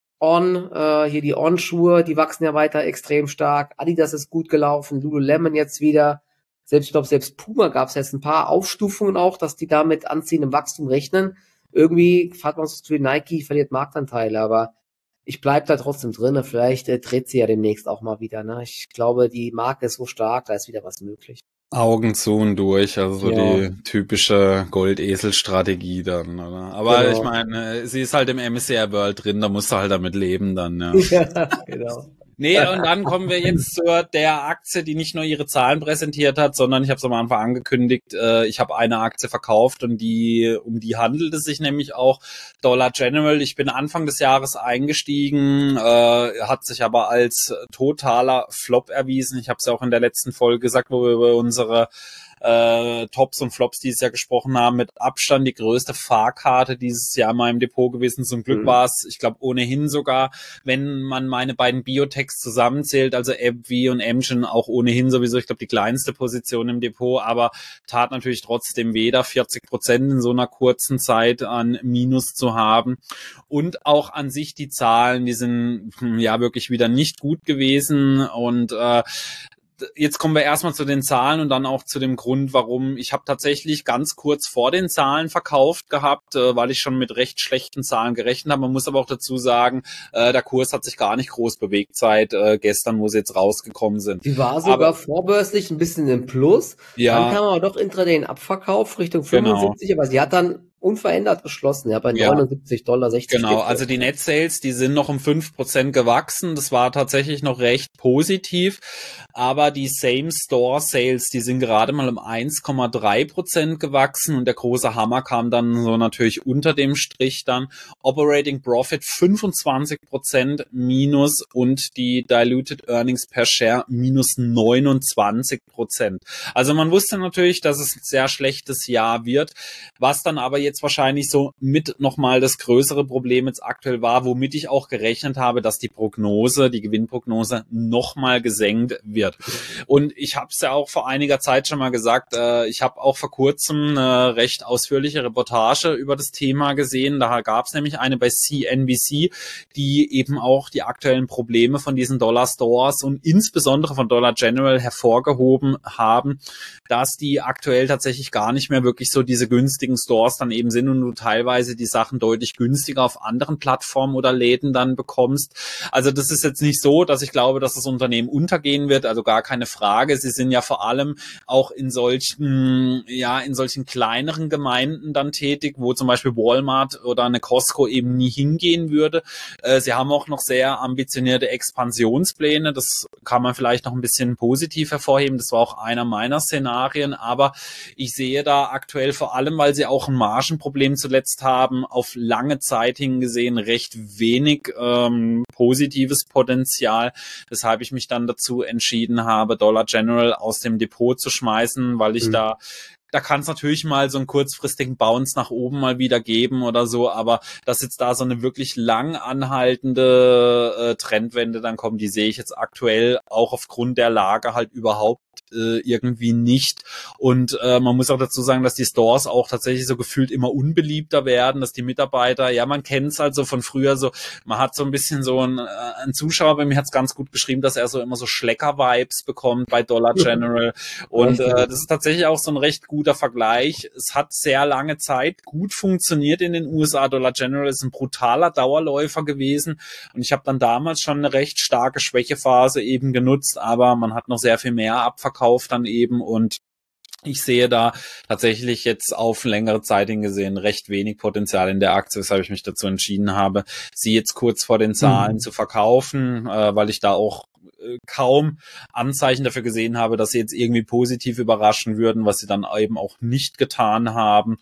On, äh, hier die On-Schuhe, die wachsen ja weiter extrem stark. Adidas ist gut gelaufen, Lululemon jetzt wieder. Selbst, ich glaube, selbst Puma gab es jetzt ein paar Aufstufungen auch, dass die da mit anziehendem Wachstum rechnen. Irgendwie hat man so das Gefühl, Nike verliert Marktanteile, aber ich bleib da trotzdem drin. Vielleicht äh, dreht sie ja demnächst auch mal wieder. Ne? Ich glaube, die Marke ist so stark, da ist wieder was möglich. Augen zu und durch, also so ja. Die typische Goldesel-Strategie dann, oder? Aber genau. Ich meine, sie ist halt im M S C I World drin, da musst du halt damit leben dann, ja. Ja, genau. Nee, und dann kommen wir jetzt zur der Aktie, die nicht nur ihre Zahlen präsentiert hat, sondern ich habe es am Anfang angekündigt, äh, ich habe eine Aktie verkauft und die um die handelt es sich nämlich auch, Dollar General. Ich bin Anfang des Jahres eingestiegen, äh, hat sich aber als totaler Flop erwiesen. Ich habe es ja auch in der letzten Folge gesagt, wo wir über unsere Äh, Tops und Flops dieses Jahr gesprochen haben, mit Abstand die größte Fahrkarte dieses Jahr in meinem Depot gewesen. Zum Glück mhm. war es, ich glaube, ohnehin sogar, wenn man meine beiden Biotechs zusammenzählt, also AbbVie und Amgen, auch ohnehin sowieso, ich glaube, die kleinste Position im Depot, aber tat natürlich trotzdem weder vierzig Prozent in so einer kurzen Zeit an Minus zu haben. Und auch an sich die Zahlen, die sind ja wirklich wieder nicht gut gewesen und äh, jetzt kommen wir erstmal zu den Zahlen und dann auch zu dem Grund, warum. Ich habe tatsächlich ganz kurz vor den Zahlen verkauft gehabt, äh, weil ich schon mit recht schlechten Zahlen gerechnet habe. Man muss aber auch dazu sagen, äh, der Kurs hat sich gar nicht groß bewegt seit äh, gestern, wo sie jetzt rausgekommen sind. Die war sogar aber vorbörslich ein bisschen im Plus. Ja. Dann kam aber doch intraday ein Abverkauf Richtung fünfundsiebzig, genau. Aber sie hat dann unverändert geschlossen, ja, bei neunundsiebzig Dollar sechzig. Genau, also die Net Sales, die sind noch um fünf Prozent gewachsen, das war tatsächlich noch recht positiv, aber die Same Store Sales, die sind gerade mal um eins Komma drei Prozent gewachsen und der große Hammer kam dann so natürlich unter dem Strich dann. Operating Profit fünfundzwanzig Prozent minus und die Diluted Earnings per Share minus neunundzwanzig Prozent. Also man wusste natürlich, dass es ein sehr schlechtes Jahr wird, was dann aber jetzt wahrscheinlich so mit nochmal das größere Problem jetzt aktuell war, womit ich auch gerechnet habe, dass die Prognose, die Gewinnprognose nochmal gesenkt wird. Und ich habe es ja auch vor einiger Zeit schon mal gesagt, äh, ich habe auch vor kurzem eine recht ausführliche Reportage über das Thema gesehen. Da gab es nämlich eine bei C N B C, die eben auch die aktuellen Probleme von diesen Dollar Stores und insbesondere von Dollar General hervorgehoben haben, dass die aktuell tatsächlich gar nicht mehr wirklich so diese günstigen Stores dann eben sind und du teilweise die Sachen deutlich günstiger auf anderen Plattformen oder Läden dann bekommst. Also das ist jetzt nicht so, dass ich glaube, dass das Unternehmen untergehen wird, also gar keine Frage. Sie sind ja vor allem auch in solchen, ja, in solchen kleineren Gemeinden dann tätig, wo zum Beispiel Walmart oder eine Costco eben nie hingehen würde. Äh, sie haben auch noch sehr ambitionierte Expansionspläne. Das kann man vielleicht noch ein bisschen positiv hervorheben. Das war auch einer meiner Szenarien, aber ich sehe da aktuell vor allem, weil sie auch ein Margenproblem zuletzt haben, auf lange Zeit hingesehen recht wenig ähm, positives Potenzial, weshalb ich mich dann dazu entschieden habe, Dollar General aus dem Depot zu schmeißen, weil ich mhm. da da kann es natürlich mal so einen kurzfristigen Bounce nach oben mal wieder geben oder so, aber dass jetzt da so eine wirklich lang anhaltende äh, Trendwende dann kommt, die sehe ich jetzt aktuell auch aufgrund der Lage halt überhaupt äh, irgendwie nicht. Und äh, man muss auch dazu sagen, dass die Stores auch tatsächlich so gefühlt immer unbeliebter werden, dass die Mitarbeiter, ja, man kennt es halt so von früher so, man hat so ein bisschen so ein, äh, ein Zuschauer, bei mir hat es ganz gut beschrieben, dass er so immer so Schlecker-Vibes bekommt bei Dollar General. Und äh, das ist tatsächlich auch so ein recht guter Vergleich. Es hat sehr lange Zeit gut funktioniert in den U S A. Dollar General ist ein brutaler Dauerläufer gewesen. Und ich habe dann damals schon eine recht starke Schwächephase eben genutzt, aber man hat noch sehr viel mehr abverkauft dann eben und ich sehe da tatsächlich jetzt auf längere Zeit hingesehen recht wenig Potenzial in der Aktie, weshalb ich mich dazu entschieden habe, sie jetzt kurz vor den Zahlen mhm. zu verkaufen, äh, weil ich da auch äh, kaum Anzeichen dafür gesehen habe, dass sie jetzt irgendwie positiv überraschen würden, was sie dann eben auch nicht getan haben.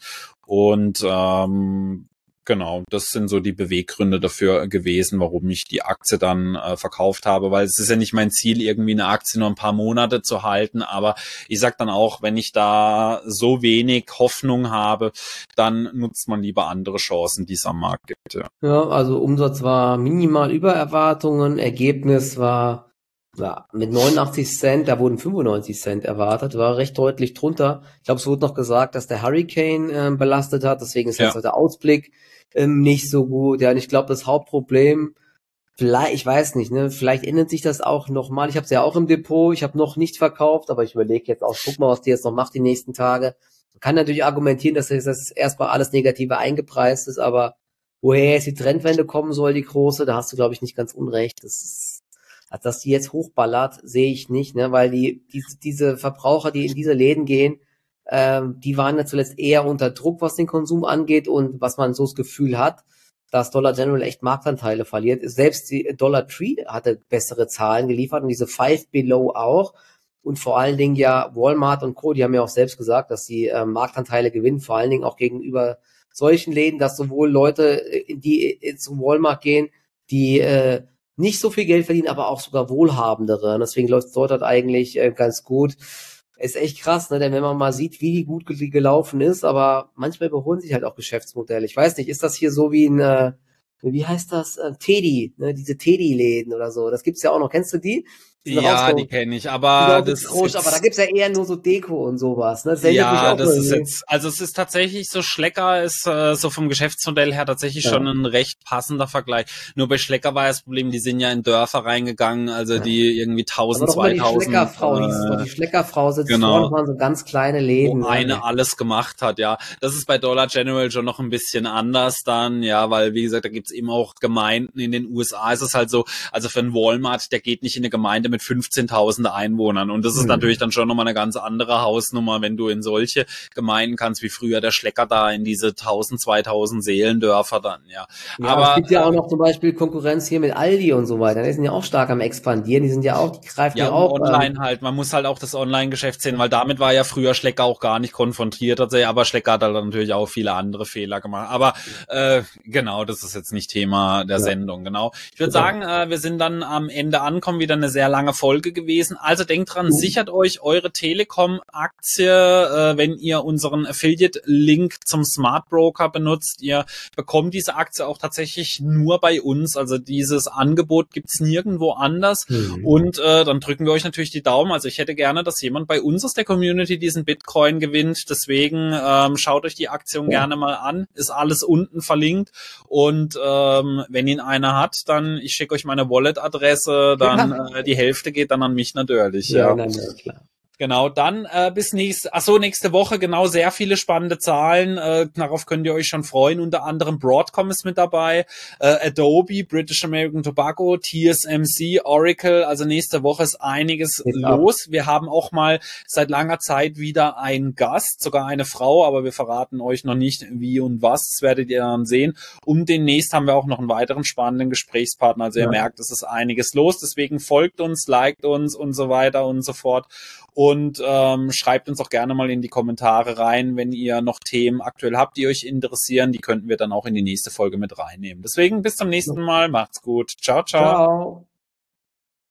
Und ähm, genau, das sind so die Beweggründe dafür gewesen, warum ich die Aktie dann äh, verkauft habe, weil es ist ja nicht mein Ziel, irgendwie eine Aktie nur ein paar Monate zu halten, aber ich sag dann auch, wenn ich da so wenig Hoffnung habe, dann nutzt man lieber andere Chancen, die es am Markt gibt. Ja, ja, also Umsatz war minimal über Erwartungen, Ergebnis war ja, mit neunundachtzig Cent, da wurden fünfundneunzig Cent erwartet, war recht deutlich drunter. Ich glaube, es wurde noch gesagt, dass der Hurricane äh, belastet hat, deswegen ist jetzt ja. der Ausblick ähm, nicht so gut. Ja, und ich glaube, das Hauptproblem, vielleicht, ich weiß nicht, ne, vielleicht ändert sich das auch nochmal. Ich habe es ja auch im Depot, ich habe noch nicht verkauft, aber ich überlege jetzt auch, guck mal, was die jetzt noch macht die nächsten Tage. Man kann natürlich argumentieren, dass das erstmal alles Negative eingepreist ist, aber woher jetzt die Trendwende kommen soll, die große, da hast du, glaube ich, nicht ganz unrecht. Das ist Also, dass die jetzt hochballert, sehe ich nicht, ne, weil die, diese, diese Verbraucher, die in diese Läden gehen, ähm, die waren ja zuletzt eher unter Druck, was den Konsum angeht und was man so das Gefühl hat, dass Dollar General echt Marktanteile verliert. Selbst die Dollar Tree hatte bessere Zahlen geliefert und diese Five Below auch und vor allen Dingen ja Walmart und Co., die haben ja auch selbst gesagt, dass sie äh, Marktanteile gewinnen, vor allen Dingen auch gegenüber solchen Läden, dass sowohl Leute, die zu Walmart gehen, die äh, nicht so viel Geld verdienen, aber auch sogar wohlhabendere. Und deswegen läuft es dort halt eigentlich äh, ganz gut. Ist echt krass, ne? Denn wenn man mal sieht, wie gut ge- gelaufen ist, aber manchmal überholen sich halt auch Geschäftsmodelle. Ich weiß nicht, ist das hier so wie ein, äh, wie heißt das? Äh, Teddy, ne? Diese Teddy-Läden oder so. Das gibt's ja auch noch. Kennst du die? Die ja, die kenne ich, aber das ist aber da gibt's ja eher nur so Deko und sowas, ne? Das ja, das ist jetzt, also es ist tatsächlich so, Schlecker ist äh, so vom Geschäftsmodell her tatsächlich ja. schon ein recht passender Vergleich. Nur bei Schlecker war das Problem, die sind ja in Dörfer reingegangen, also ja. die irgendwie tausend, zweitausend. Die Schleckerfrau, äh, hieß, die Schleckerfrau sitzt genau. vorne, waren so ganz kleine Läden. Wo eine ja. alles gemacht hat, ja. Das ist bei Dollar General schon noch ein bisschen anders dann, ja, weil wie gesagt, da gibt's eben auch Gemeinden in den U S A. Ist es halt so, also für einen Walmart, der geht nicht in eine Gemeinde mit fünfzehntausend Einwohnern. Und das ist mhm. natürlich dann schon nochmal eine ganz andere Hausnummer, wenn du in solche Gemeinden kannst, wie früher der Schlecker da in diese tausend, zweitausend Seelendörfer dann, ja. ja aber es gibt ja auch noch zum Beispiel Konkurrenz hier mit Aldi und so weiter. Die sind ja auch stark am expandieren. Die sind ja auch, die greifen ja, ja auch. Online ähm, halt. Man muss halt auch das Online-Geschäft sehen, weil damit war ja früher Schlecker auch gar nicht konfrontiert tatsächlich. Aber Schlecker hat halt natürlich auch viele andere Fehler gemacht. Aber äh, genau, das ist jetzt nicht Thema der ja. Sendung, genau. Ich würde sagen, äh, wir sind dann am Ende angekommen, wieder eine sehr lange Folge gewesen. Also denkt dran, sichert euch eure Telekom-Aktie, äh, wenn ihr unseren Affiliate-Link zum Smart Broker benutzt. Ihr bekommt diese Aktie auch tatsächlich nur bei uns. Also dieses Angebot gibt's nirgendwo anders. Mhm. Und äh, dann drücken wir euch natürlich die Daumen. Also ich hätte gerne, dass jemand bei uns aus der Community diesen Bitcoin gewinnt. Deswegen ähm, schaut euch die Aktion ja. gerne mal an. Ist alles unten verlinkt. Und ähm, wenn ihn einer hat, dann ich schicke euch meine Wallet-Adresse. Dann ja. äh, die Hälfte geht dann an mich natürlich. Ja, ja. Nein, nein, klar. Genau, dann äh, bis nächste, ach so, nächste Woche, genau, sehr viele spannende Zahlen, äh, darauf könnt ihr euch schon freuen, unter anderem Broadcom ist mit dabei, äh, Adobe, British American Tobacco, T S M C, Oracle, also nächste Woche ist einiges Geht los. Ab. Wir haben auch mal seit langer Zeit wieder einen Gast, sogar eine Frau, aber wir verraten euch noch nicht wie und was, das werdet ihr dann sehen. Und demnächst haben wir auch noch einen weiteren spannenden Gesprächspartner, also ihr ja. merkt, es ist einiges los, deswegen folgt uns, liked uns und so weiter und so fort. Und ähm, schreibt uns auch gerne mal in die Kommentare rein, wenn ihr noch Themen aktuell habt, die euch interessieren. Die könnten wir dann auch in die nächste Folge mit reinnehmen. Deswegen bis zum nächsten Mal. Macht's gut. Ciao, ciao. Ciao.